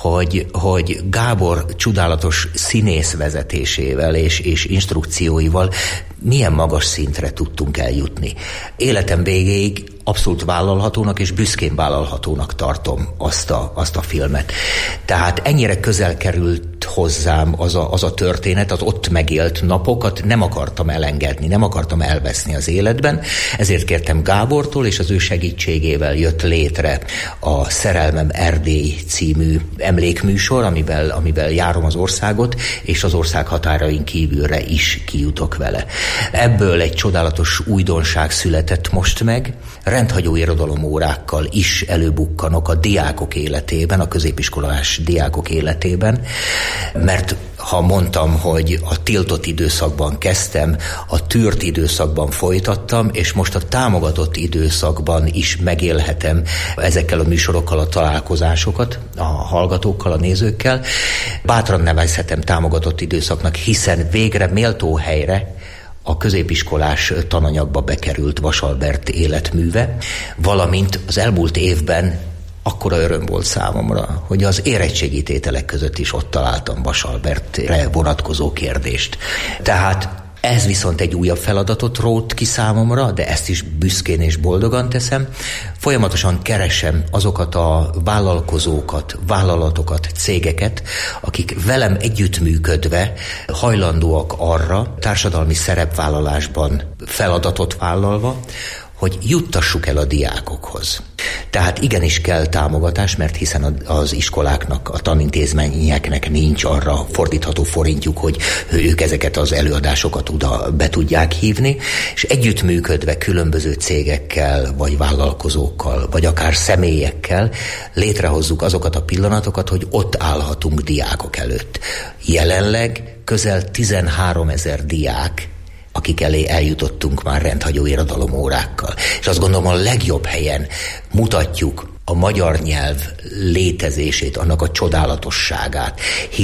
hogy Gábor csodálatos színész vezetésével és instrukcióival milyen magas szintre tudtunk eljutni. Életem végéig abszolút vállalhatónak és büszkén vállalhatónak tartom azt a filmet. Tehát ennyire közel került hozzám az a történet, az ott megélt napokat nem akartam elengedni, nem akartam elveszni az életben, ezért kértem Gábortól, és az ő segítségével jött létre a Szerelmem Erdély című emlékműsor, amivel járom az országot, és az ország határain kívülre is kijutok vele. Ebből egy csodálatos újdonság született most meg, rendhagyó irodalomórákkal is előbukkanok a diákok életében, a középiskolás diákok életében, mert ha mondtam, hogy a tiltott időszakban kezdtem, a tűrt időszakban folytattam, és most a támogatott időszakban is megélhetem ezekkel a műsorokkal a találkozásokat, a hallgatókkal, a nézőkkel. Bátran nevezhetem támogatott időszaknak, hiszen végre méltó helyre a középiskolás tananyagba bekerült Vasalbert életműve, valamint az elmúlt évben akkora öröm volt számomra, hogy az érettségi tételek között is ott találtam Vasalbertre vonatkozó kérdést. Tehát ez viszont egy újabb feladatot rótt ki számomra, de ezt is büszkén és boldogan teszem. Folyamatosan keresem azokat a vállalkozókat, vállalatokat, cégeket, akik velem együttműködve hajlandóak arra, társadalmi szerepvállalásban feladatot vállalva, hogy juttassuk el a diákokhoz. Tehát igenis kell támogatás, mert hiszen az iskoláknak, a tanintézményeknek nincs arra fordítható forintjuk, hogy ők ezeket az előadásokat oda be tudják hívni, és együttműködve különböző cégekkel, vagy vállalkozókkal, vagy akár személyekkel létrehozzuk azokat a pillanatokat, hogy ott állhatunk diákok előtt. Jelenleg közel 13 000 diák, akik elé eljutottunk már rendhagyó irodalomórákkal. És azt gondolom, a legjobb helyen mutatjuk a magyar nyelv létezését, annak a csodálatosságát,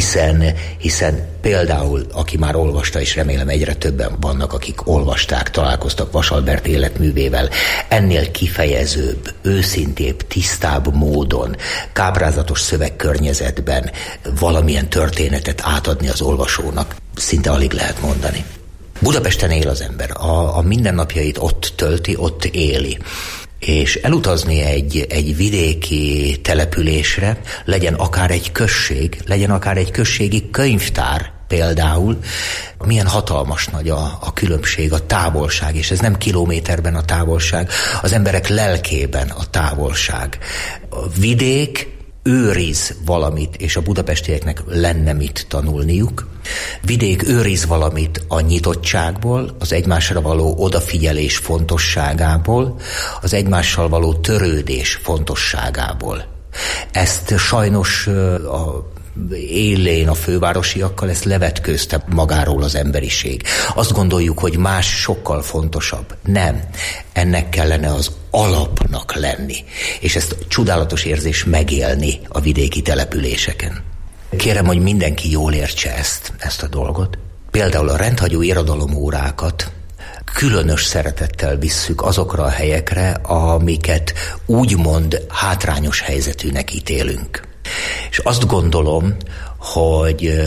hiszen például, aki már olvasta, és remélem egyre többen vannak, akik olvasták, találkoztak Vasalbert életművével, ennél kifejezőbb, őszintébb, tisztább módon, káprázatos szövegkörnyezetben valamilyen történetet átadni az olvasónak szinte alig lehet mondani. Budapesten él az ember, a mindennapjait ott tölti, ott éli. És elutazni egy vidéki településre, legyen akár egy község, legyen akár egy községi könyvtár például, milyen hatalmas nagy a különbség, a távolság, és ez nem kilométerben a távolság, az emberek lelkében a távolság. A vidék őriz valamit, és a budapestieknek lenne mit tanulniuk. Vidék őriz valamit a nyitottságból, az egymásra való odafigyelés fontosságából, az egymással való törődés fontosságából. Ezt sajnos élén a fővárosiakkal ezt levetkőzte magáról az emberiség. Azt gondoljuk, hogy más sokkal fontosabb. Nem. Ennek kellene az alapnak lenni. És ezt csodálatos érzés megélni a vidéki településeken. Kérem, hogy mindenki jól értse ezt a dolgot. Például a rendhagyó irodalomórákat különös szeretettel visszük azokra a helyekre, amiket úgymond hátrányos helyzetűnek ítélünk. És azt gondolom, hogy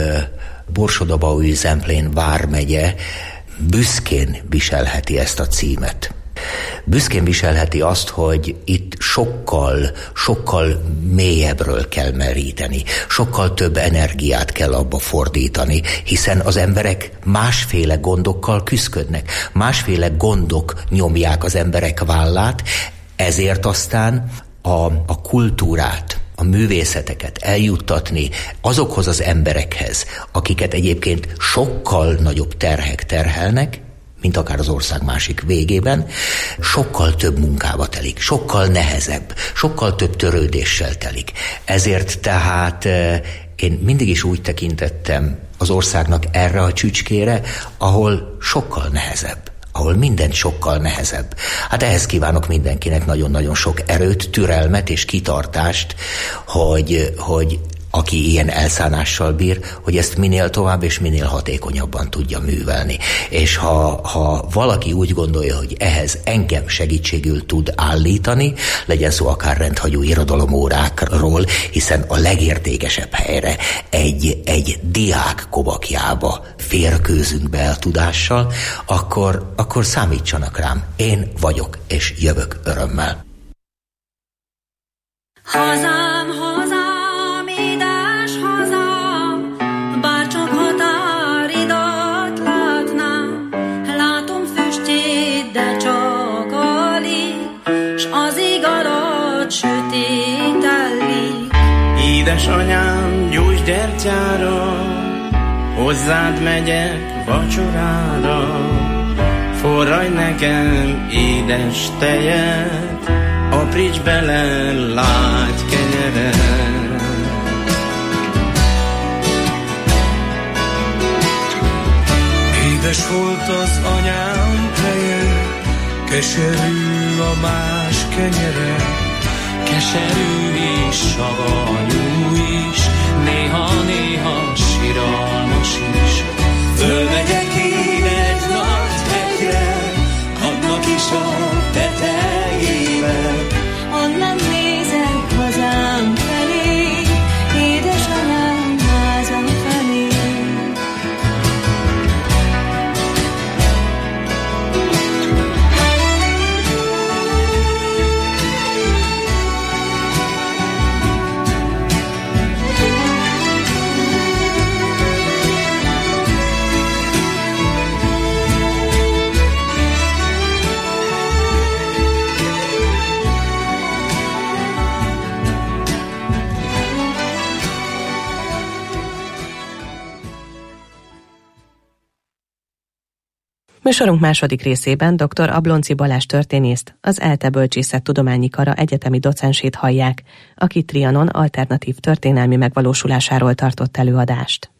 Borsod-Abaúj-Zemplén vármegye büszkén viselheti ezt a címet. büszkén viselheti azt, hogy itt sokkal mélyebbről kell meríteni, sokkal több energiát kell abba fordítani, hiszen az emberek másféle gondokkal küszködnek, másféle gondok nyomják az emberek vállát, ezért aztán a kultúrát, a művészeteket eljuttatni azokhoz az emberekhez, akiket egyébként sokkal nagyobb terhek terhelnek, mint akár az ország másik végében, sokkal több munkába telik, sokkal nehezebb, sokkal több törődéssel telik. Ezért tehát én mindig is úgy tekintettem az országnak erre a csücskére, ahol sokkal nehezebb, ahol minden sokkal nehezebb. Hát ehhez kívánok mindenkinek nagyon-nagyon sok erőt, türelmet és kitartást, hogy aki ilyen elszánással bír, hogy ezt minél tovább és minél hatékonyabban tudja művelni. És ha valaki úgy gondolja, hogy ehhez engem segítségül tud állítani, legyen szó akár rendhagyó irodalomórákról, hiszen a legértékesebb helyre egy diák kobakjába férkőzünk be a tudással, akkor számítsanak rám. Én vagyok és jövök örömmel. Hazám, hazám, édes hazám, bárcsak határidat látnám, látom füstjét, de csak alig, s az ég alatt sötétellik. Édesanyám, gyújts gyertyára, hozzád megyek vacsorára, forraj nekem édes tejet, apríts bele lágy kenyeret. Édes volt az anyám teje, keserű a más kenyere, keserű és savanyú is, néha-néha siralmas is. Fölmegyek én egy nagy hegyre, annak is a tetejével. Onnan nézek hazám felé, édesanyám házam felé. Műsorunk második részében dr. Ablonczy Balázs történészt, az ELTE Bölcsészettudományi Kara egyetemi docensét hallják, aki Trianon alternatív történelmi megvalósulásáról tartott előadást.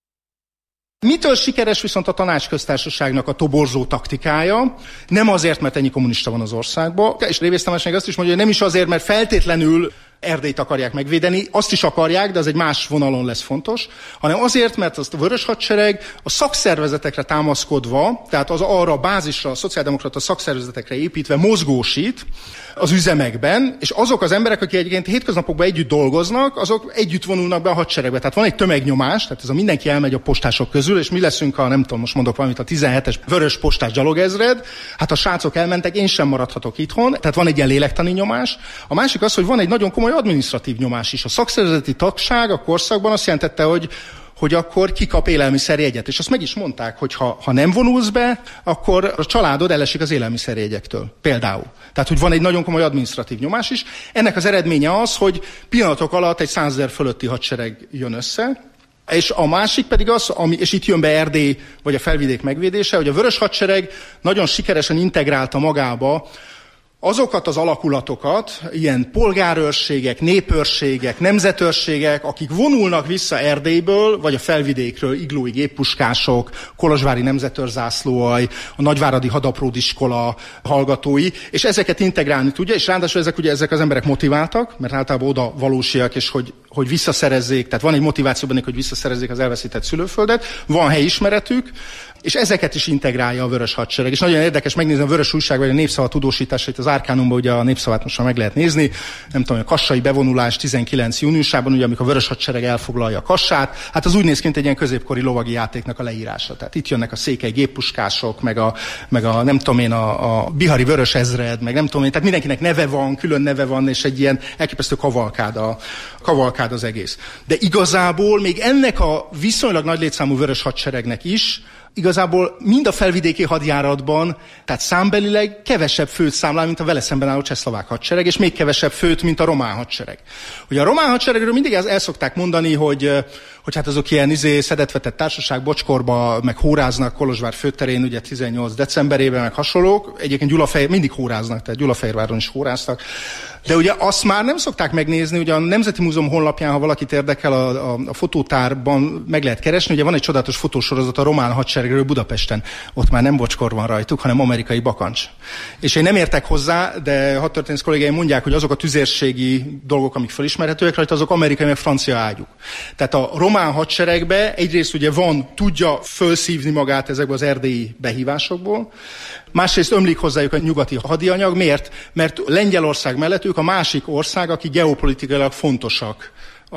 Mitől sikeres viszont a Tanácsköztársaságnak a toborzó taktikája? Nem azért, mert ennyi kommunista van az országban, és Révész Tamás még azt is mondja, hogy nem is azért, mert feltétlenül Erdélyt akarják megvédeni, azt is akarják, de az egy más vonalon lesz fontos, hanem azért, mert azt a Vörös Hadsereg a szakszervezetekre támaszkodva, tehát az arra a bázisra, a szociáldemokrata szakszervezetekre építve mozgósít az üzemekben, és azok az emberek, akik egyébként hétköznapokban együtt dolgoznak, azok együtt vonulnak be a hadseregbe. Tehát van egy tömegnyomás, tehát ez a mindenki elmegy a postások közül, és mi leszünk, ha nem tudom, most mondok valamit, a 17-es vörös postás gyalogezred, hát a srácok elmentek, én sem maradhatok itthon, tehát van egy ilyen lélektani nyomás. A másik az, hogy van egy nagyon komoly adminisztratív nyomás is. A szakszervezeti tagság a korszakban azt jelentette, hogy akkor kikap élelmiszerjegyet. És azt meg is mondták, hogy ha nem vonulsz be, akkor a családod elesik az élelmiszerjegyektől. Például. Tehát, hogy van egy nagyon komoly adminisztratív nyomás is. Ennek az eredménye az, hogy pillanatok alatt egy 100 000 fölötti hadsereg jön össze, és a másik pedig az, és itt jön be Erdély vagy a felvidék megvédése, hogy a Vörös Hadsereg nagyon sikeresen integrálta magába azokat az alakulatokat, ilyen polgárőrségek, népőrségek, nemzetőrségek, akik vonulnak vissza Erdélyből, vagy a felvidékről, iglói géppuskások, kolozsvári nemzetőrzászlóalj, a nagyváradi hadapródiskola hallgatói, és ezeket integrálni tudja, és ráadásul ezek az emberek motiváltak, mert általában oda valósiak, és hogy visszaszerezzék, tehát van egy motiváció bennük, hogy visszaszerezzék az elveszített szülőföldet, van helyismeretük, és ezeket is integrálja a Vörös Hadsereg. És nagyon érdekes megnézni a Vörös Újság, vagy a Népszava tudósításait az Arcanumban, ugye a Népszavát most már meg lehet nézni. Nem tudom, a kassai bevonulás 19 júniusában, ugye amikor a Vörös Hadsereg elfoglalja Kassát, hát az úgy néz ki, mint egy ilyen középkori lovagi játéknak a leírása. Tehát itt jönnek a székely géppuskások, meg a nem tudom én, a bihari Vörös Ezred, meg nem tudom én, tehát mindenkinek neve van, külön neve van, és egy ilyen elképesztő kavalkád az egész. De igazából még ennek a viszonylag nagy létszámú Vörös Hadseregnek is igazából mind a felvidéki hadjáratban, tehát számbelileg kevesebb főt számlál, mint a vele szemben álló csehszlovák hadsereg, és még kevesebb főt, mint a román hadsereg. Ugye a román hadseregről mindig el szokták mondani, hogy hát azok ilyen szedetvetett társaság Bocskorba, meg hóráznak Kolozsvár főterén, ugye 18 decemberében, meg hasonlók. Egyébként mindig hóráznak, tehát Gyulafehérváron is hóráztak. De ugye azt már nem szokták megnézni, ugye a Nemzeti Múzeum honlapján, ha valakit érdekel, a fotótárban meg lehet keresni, ugye van egy csodálatos fotósorozat a román hadseregről Budapesten. Ott már nem Bocskor van rajtuk, hanem amerikai bakancs. És én nem értek hozzá, de hadtörténész kollégáim mondják, hogy azok a tüzérségi dolgok, amik felismerhetőek rajta, azok amerikai meg francia ágyuk. Tehát a román hadseregbe egyrészt ugye tudja felszívni magát ezekből az erdélyi behívásokból, másrészt ömlik hozzájuk a nyugati hadianyag. Miért? Mert Lengyelország mellett ők a másik ország, akik geopolitikailag fontosak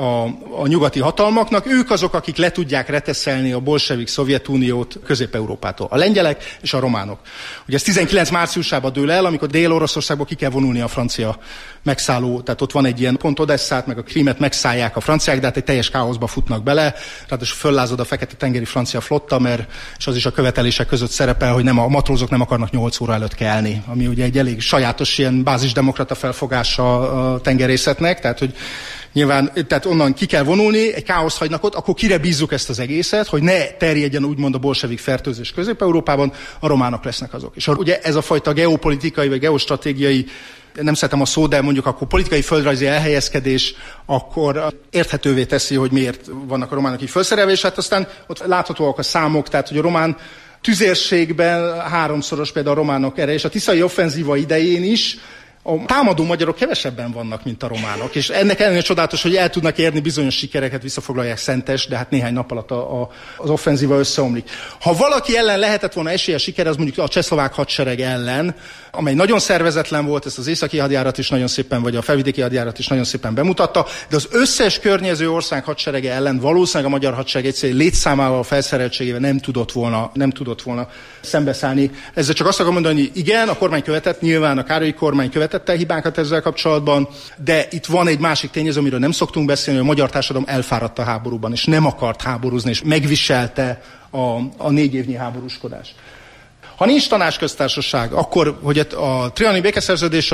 a nyugati hatalmaknak, ők azok, akik le tudják reteszelni a bolsevik Szovjetuniót Közép-Európától. A lengyelek és a románok. Ugye ez 19 márciusában dől el, amikor Dél-Oroszországból ki kell vonulni a francia megszálló, tehát ott van egy ilyen pont Odesszát, meg a Krímet megszállják a franciák, de hát egy teljes káoszba futnak bele, tehát föllázad a Fekete-tengeri francia flotta, és az is a követelések között szerepel, hogy a matrózok nem akarnak 8 óra előtt kelni, ami ugye egy elég sajátos ilyen bázisdemokrata felfogása a tengerészetnek, tehát hogy nyilván, tehát onnan ki kell vonulni, egy káoszt hagynak ott, akkor kire bízzuk ezt az egészet, hogy ne terjedjen úgymond a bolsevik fertőzés Közép-Európában, a románok lesznek azok. És ugye ez a fajta geopolitikai vagy geostratégiai, nem szeretem a szót, de mondjuk akkor politikai földrajzi elhelyezkedés, akkor érthetővé teszi, hogy miért vannak a románok így felszerelve, és hát aztán ott láthatóak a számok, tehát hogy a román tüzérségben 3-szoros például a románok ereje, és a tiszai offenzíva idején is a támadó magyarok kevesebben vannak, mint a románok, és ennek ellenére csodálatos, hogy el tudnak érni bizonyos sikereket, visszafoglalják Szentes, de hát néhány nap alatt az offenzíva összeomlik. Ha valaki ellen lehetett volna esélye sikere, az mondjuk a csehszlovák hadsereg ellen, amely nagyon szervezetlen volt, ezt az északi hadjárat is nagyon szépen, vagy a felvidéki hadjárat is nagyon szépen bemutatta, de az összes környező ország hadserege ellen valószínűleg a magyar hadsereg egyszerűen létszámával, felszereltségével nem tudott volna szembeszállni. Ezzel csak azt akarom mondani, hogy igen, a kormány követett, nyilván a Károlyi kormány követette hibákat ezzel kapcsolatban, de itt van egy másik tényező, amiről nem szoktunk beszélni, hogy a magyar társadalom elfáradt a háborúban, és nem akart háborúzni, és megviselte a 4 évnyi háborúskodás. Ha nincs tanácsköztársaság, akkor, hogy a trianoni békeszerződés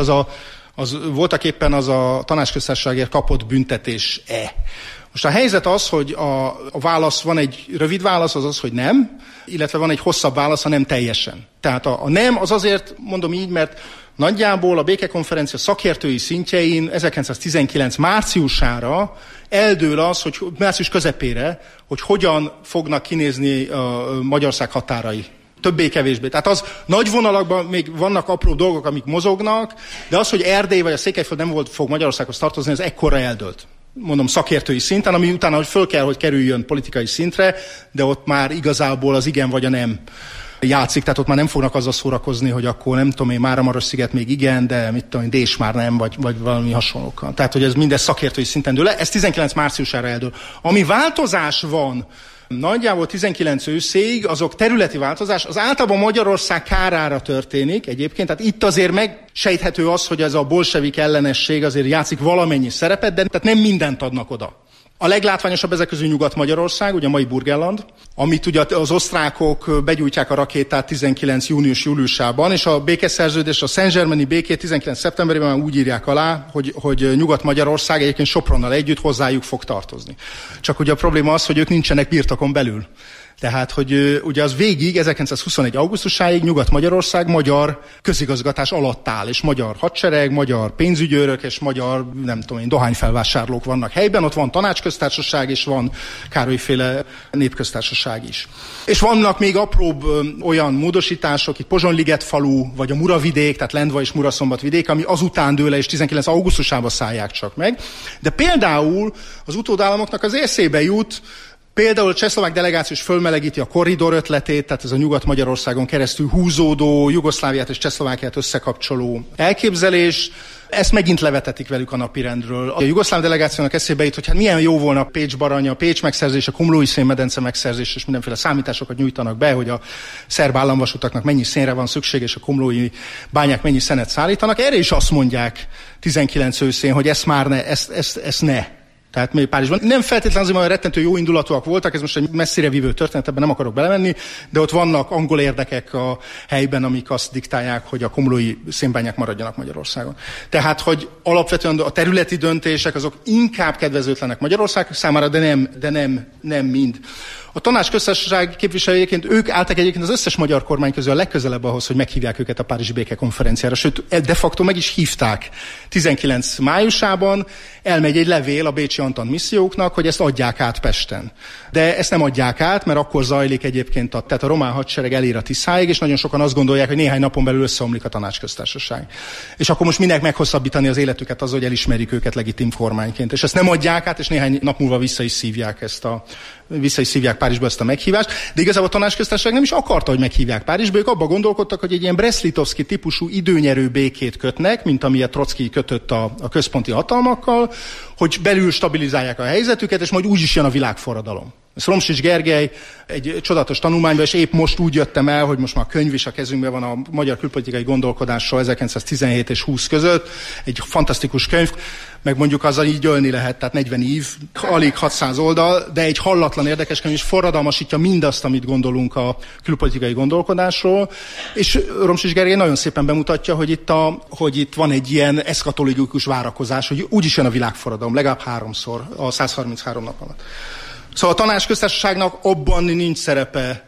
az voltaképpen az a tanácsköztársaságért kapott büntetés-e. Most a helyzet az, hogy a válasz, van egy rövid válasz, az, hogy nem, illetve van egy hosszabb válasz, ha nem teljesen. Tehát a nem az azért, mondom így, mert nagyjából a békekonferencia szakértői szintjein 1919 márciusára eldől az, hogy március közepére, hogy hogyan fognak kinézni a Magyarország határai. Többé-kevésbé. Tehát az nagy vonalakban még vannak apró dolgok, amik mozognak, de az, hogy Erdély vagy a Székelyföld nem fog Magyarországhoz tartozni, ez ekkora eldőlt. Mondom, szakértői szinten, ami utána, hogy föl kell, hogy kerüljön politikai szintre, de ott már igazából az igen vagy a nem játszik, tehát ott már nem fognak azzal szórakozni, hogy akkor nem tudom én, Máramarossziget még igen, de mit tudom én, Dés már nem, vagy valami hasonlókkal. Tehát, hogy ez mindez szakértői szinten dől le, ez 19 márciusára eldől. Ami változás van, nagyjából 19 őszéig, azok területi változás, az általában Magyarország kárára történik egyébként, tehát itt azért megsejthető az, hogy ez a bolsevik ellenesség azért játszik valamennyi szerepet, de tehát nem mindent adnak oda. A leglátványosabb ezek közül Nyugat-Magyarország, ugye a mai Burgenland, amit ugye az osztrákok begyújtják a rakétát 19 június-júliusában, és a békeszerződés, a Saint-Germaini békét 19 szeptemberében már úgy írják alá, hogy Nyugat-Magyarország egyébként Sopronnal együtt hozzájuk fog tartozni. Csak ugye a probléma az, hogy ők nincsenek birtokon belül. Tehát, hogy ugye az végig 1921. augusztusáig Nyugat-Magyarország magyar közigazgatás alatt áll, és magyar hadsereg, magyar pénzügyőrök, és magyar, nem tudom én, dohányfelvásárlók vannak helyben, ott van tanácsköztársaság, és van Károlyféle népköztársaság is. És vannak még apróbb olyan módosítások, itt Pozsonyliget falu, vagy a Muravidék, tehát Lendva és Muraszombat vidék, ami azután dől le, és 19 augusztusában szállják csak meg. De például az utódállamoknak az eszébe jut, Például a csehszlovák delegáció is fölmelegíti a korridor ötletét, tehát ez a Nyugat-Magyarországon keresztül húzódó, Jugoszláviát és Csehszlovákiát összekapcsoló elképzelés. Ezt megint levetetik velük a napirendről. A jugoszláv delegációnak eszébe jut, hogy hát milyen jó volna Pécs Baranya, Pécs megszerzése, Komlói szénmedence megszerzése, és mindenféle számításokat nyújtanak be, hogy a szerb államvasutaknak mennyi szénre van szükség, és a komlói bányák mennyi szenet szállítanak. Erre is azt mondják 19 őszén, hogy ezt már ne, ezt ne. Tehát még Párizsban. Nem feltétlenül azért, mert rettentő jó indulatúak voltak, ez most egy messzire vívő történet, ebben nem akarok belemenni, de ott vannak angol érdekek a helyben, amik azt diktálják, hogy a komlói szénbányák maradjanak Magyarországon. Tehát, hogy alapvetően a területi döntések azok inkább kedvezőtlenek Magyarország számára, de nem mind. A Tanácsköztársaság képviselőjeként ők álltak egyébként az összes magyar kormány közül a legközelebb ahhoz, hogy meghívják őket a Párizsi békekonferenciára. Sőt, de facto meg is hívták 19 májusában, elmegy egy levél a bécsi Antant misszióknak, hogy ezt adják át Pesten. De ezt nem adják át, mert akkor zajlik egyébként, tehát a román hadsereg elér a Tiszáig, és nagyon sokan azt gondolják, hogy néhány napon belül összeomlik a Tanácsköztársaság. És akkor most minek meghosszabbítani az életüket azzal, hogy elismerik őket legitim kormányként. És ezt nem adják át, és néhány nap múlva vissza is szívják Párizsba ezt a meghívást, de igazából a Tanácsköztársaság nem is akarta, hogy meghívják Párizsba, ők abba gondolkodtak, hogy egy ilyen Brest-Litovszki típusú időnyerő békét kötnek, mint amilyet Troczki kötött a központi hatalmakkal, hogy belül stabilizálják a helyzetüket, és majd úgyis jön a világforradalom. Romsics Gergely egy csodatos tanulmányban, és épp most úgy jöttem el, hogy most már a könyv is a kezünkben van, a magyar külpolitikai gondolkodásról 1917 és 20 között, egy fantasztikus könyv, meg mondjuk azzal így ölni lehet, tehát 40 év, alig 600 oldal, de egy hallatlan érdekes könyv, és forradalmasítja mindazt, amit gondolunk a külpolitikai gondolkodásról, és Romsics Gergely nagyon szépen bemutatja, hogy itt van egy ilyen eszkatológikus várakozás, hogy úgyis jön a világforradalom, legalább 3-szor, a 133 nap alatt. Szóval a Tanácsköztársaságnak abban nincs szerepe,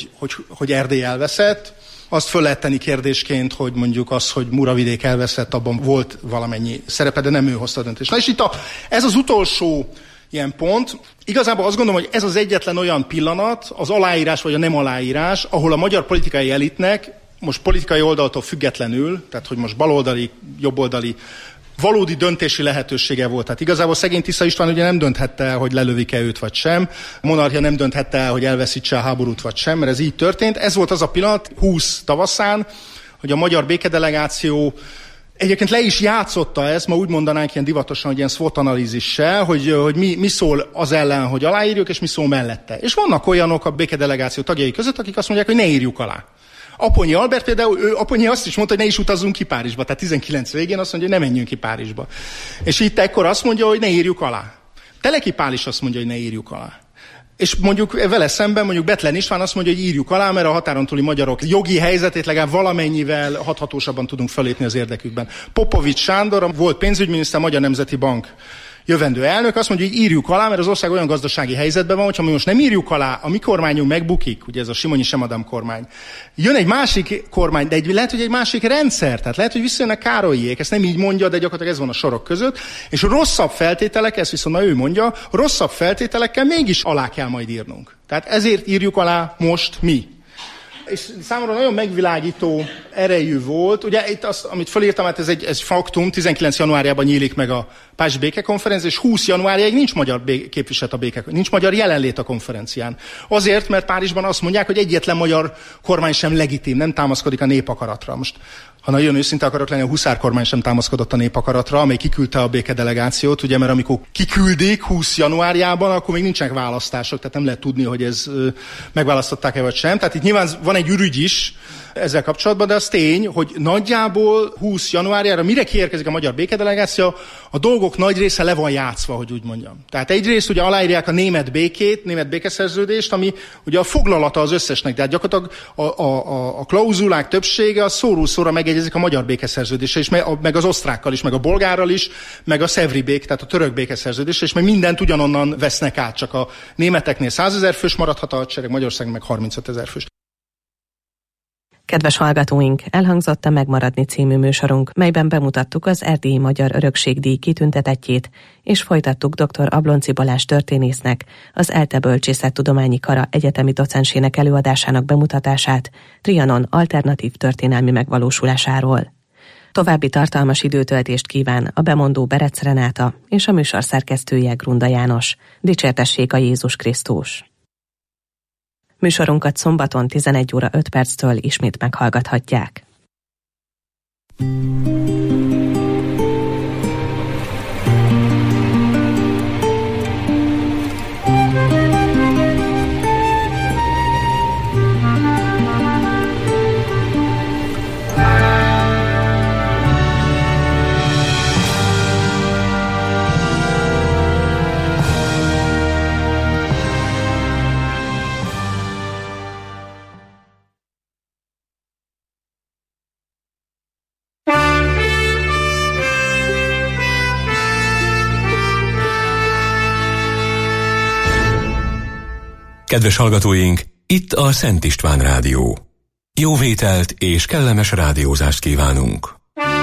hogy Erdély elveszett. Azt föl lehet tenni kérdésként, hogy mondjuk az, hogy Muravidék elveszett, abban volt valamennyi szerepe, de nem ő hozta a döntést. Na és itt ez az utolsó ilyen pont. Igazából azt gondolom, hogy ez az egyetlen olyan pillanat, az aláírás vagy a nem aláírás, ahol a magyar politikai elitnek, most politikai oldaltól függetlenül, tehát hogy most baloldali, jobboldali, valódi döntési lehetősége volt. Tehát igazából szegény Tisza István ugye nem dönthette el, hogy lelövik-e őt vagy sem. A monarchia nem dönthette el, hogy elveszítse a háborút vagy sem, mert ez így történt. Ez volt az a pillanat 20 tavaszán, hogy a magyar békedelegáció egyébként le is játszotta ezt, ma úgy mondanánk ilyen divatosan, hogy ilyen SWOT analízissel, hogy mi szól az ellen, hogy aláírjuk, és mi szól mellette. És vannak olyanok a békedelegáció tagjai között, akik azt mondják, hogy ne írjuk alá. Aponyi Albert például, Aponyi azt is mondta, hogy ne is utazzunk ki Párizsba. Tehát 19 végén azt mondja, hogy ne menjünk ki Párizsba. És itt ekkor azt mondja, hogy ne írjuk alá. Teleki Pál is azt mondja, hogy ne írjuk alá. És mondjuk vele szemben mondjuk Bethlen István azt mondja, hogy írjuk alá, mert a határon túli magyarok jogi helyzetét legalább valamennyivel hathatósabban tudunk fölépni az érdekükben. Popovics Sándor, volt pénzügyminiszter, Magyar Nemzeti Bank jövendő elnök, azt mondja, hogy írjuk alá, mert az ország olyan gazdasági helyzetben van, hogyha mi most nem írjuk alá, a mi kormányunk megbukik, ugye ez a Simonyi Semadam kormány. Jön egy másik kormány, de lehet, hogy egy másik rendszer, tehát lehet, hogy visszajönnek Károlyiék, ezt nem így mondja, de gyakorlatilag ez van a sorok között, és rosszabb feltételek, ezt viszont már ő mondja, rosszabb feltételekkel mégis alá kell majd írnunk. Tehát ezért írjuk alá most mi. És számomra nagyon megvilágító erejű volt. Ugye itt azt, amit fölírtam, hát ez egy faktum, 19 januárjában nyílik meg a Párizsi békekonferencia, és 20 januárjáig nincs magyar képviselet a nincs magyar jelenlét a konferencián. Azért, mert Párizsban azt mondják, hogy egyetlen magyar kormány sem legitim, nem támaszkodik a népakaratra. Most, ha nagyon őszinte akarok lenni, a Huszár kormány sem támaszkodott a népakaratra, amely kiküldte a békedelegációt, ugye, mert amikor kiküldik 20 januárjában, akkor még nincsenek választások, tehát nem lehet tudni, hogy ez megválasztották-e vagy sem. Tehát itt nyilván van egy ürügy is ezzel kapcsolatban, de az tény, hogy nagyjából 20 januárjára, mire kiérkezik a magyar békedelegáció, a dolgok nagy része le van játszva, hogy úgy mondjam. Tehát egyrészt ugye aláírják a német békeszerződést, ami ugye a foglalata az összesnek, de hát gyakorlatilag a klauzulák többsége az szóró-szóra megegyezik a magyar békeszerződésre, és meg az osztrákkal is, meg a bolgárral is, meg a szevri tehát a török békeszerződésre, és meg mindent ugyanonnan vesznek át, csak a németeknél 100 000 fős maradhat a hadsereg, Magyarországon meg 35 000 fős. Kedves hallgatóink, elhangzott a Megmaradni című műsorunk, melyben bemutattuk az Erdélyi Magyar Örökségdíj kitüntetettjét, és folytattuk dr. Ablonczy Balázs történésznek, az ELTE Bölcsészettudományi Kara egyetemi docensének előadásának bemutatását Trianon alternatív történelmi megvalósulásáról. További tartalmas időtöltést kíván a bemondó Berec Renáta és a műsor szerkesztője Grunda János. Dicsértessék a Jézus Krisztus! Műsorunkat szombaton 11 óra 5 perctől ismét meghallgathatják. Kedves hallgatóink, itt a Szent István Rádió. Jó vételt és kellemes rádiózást kívánunk!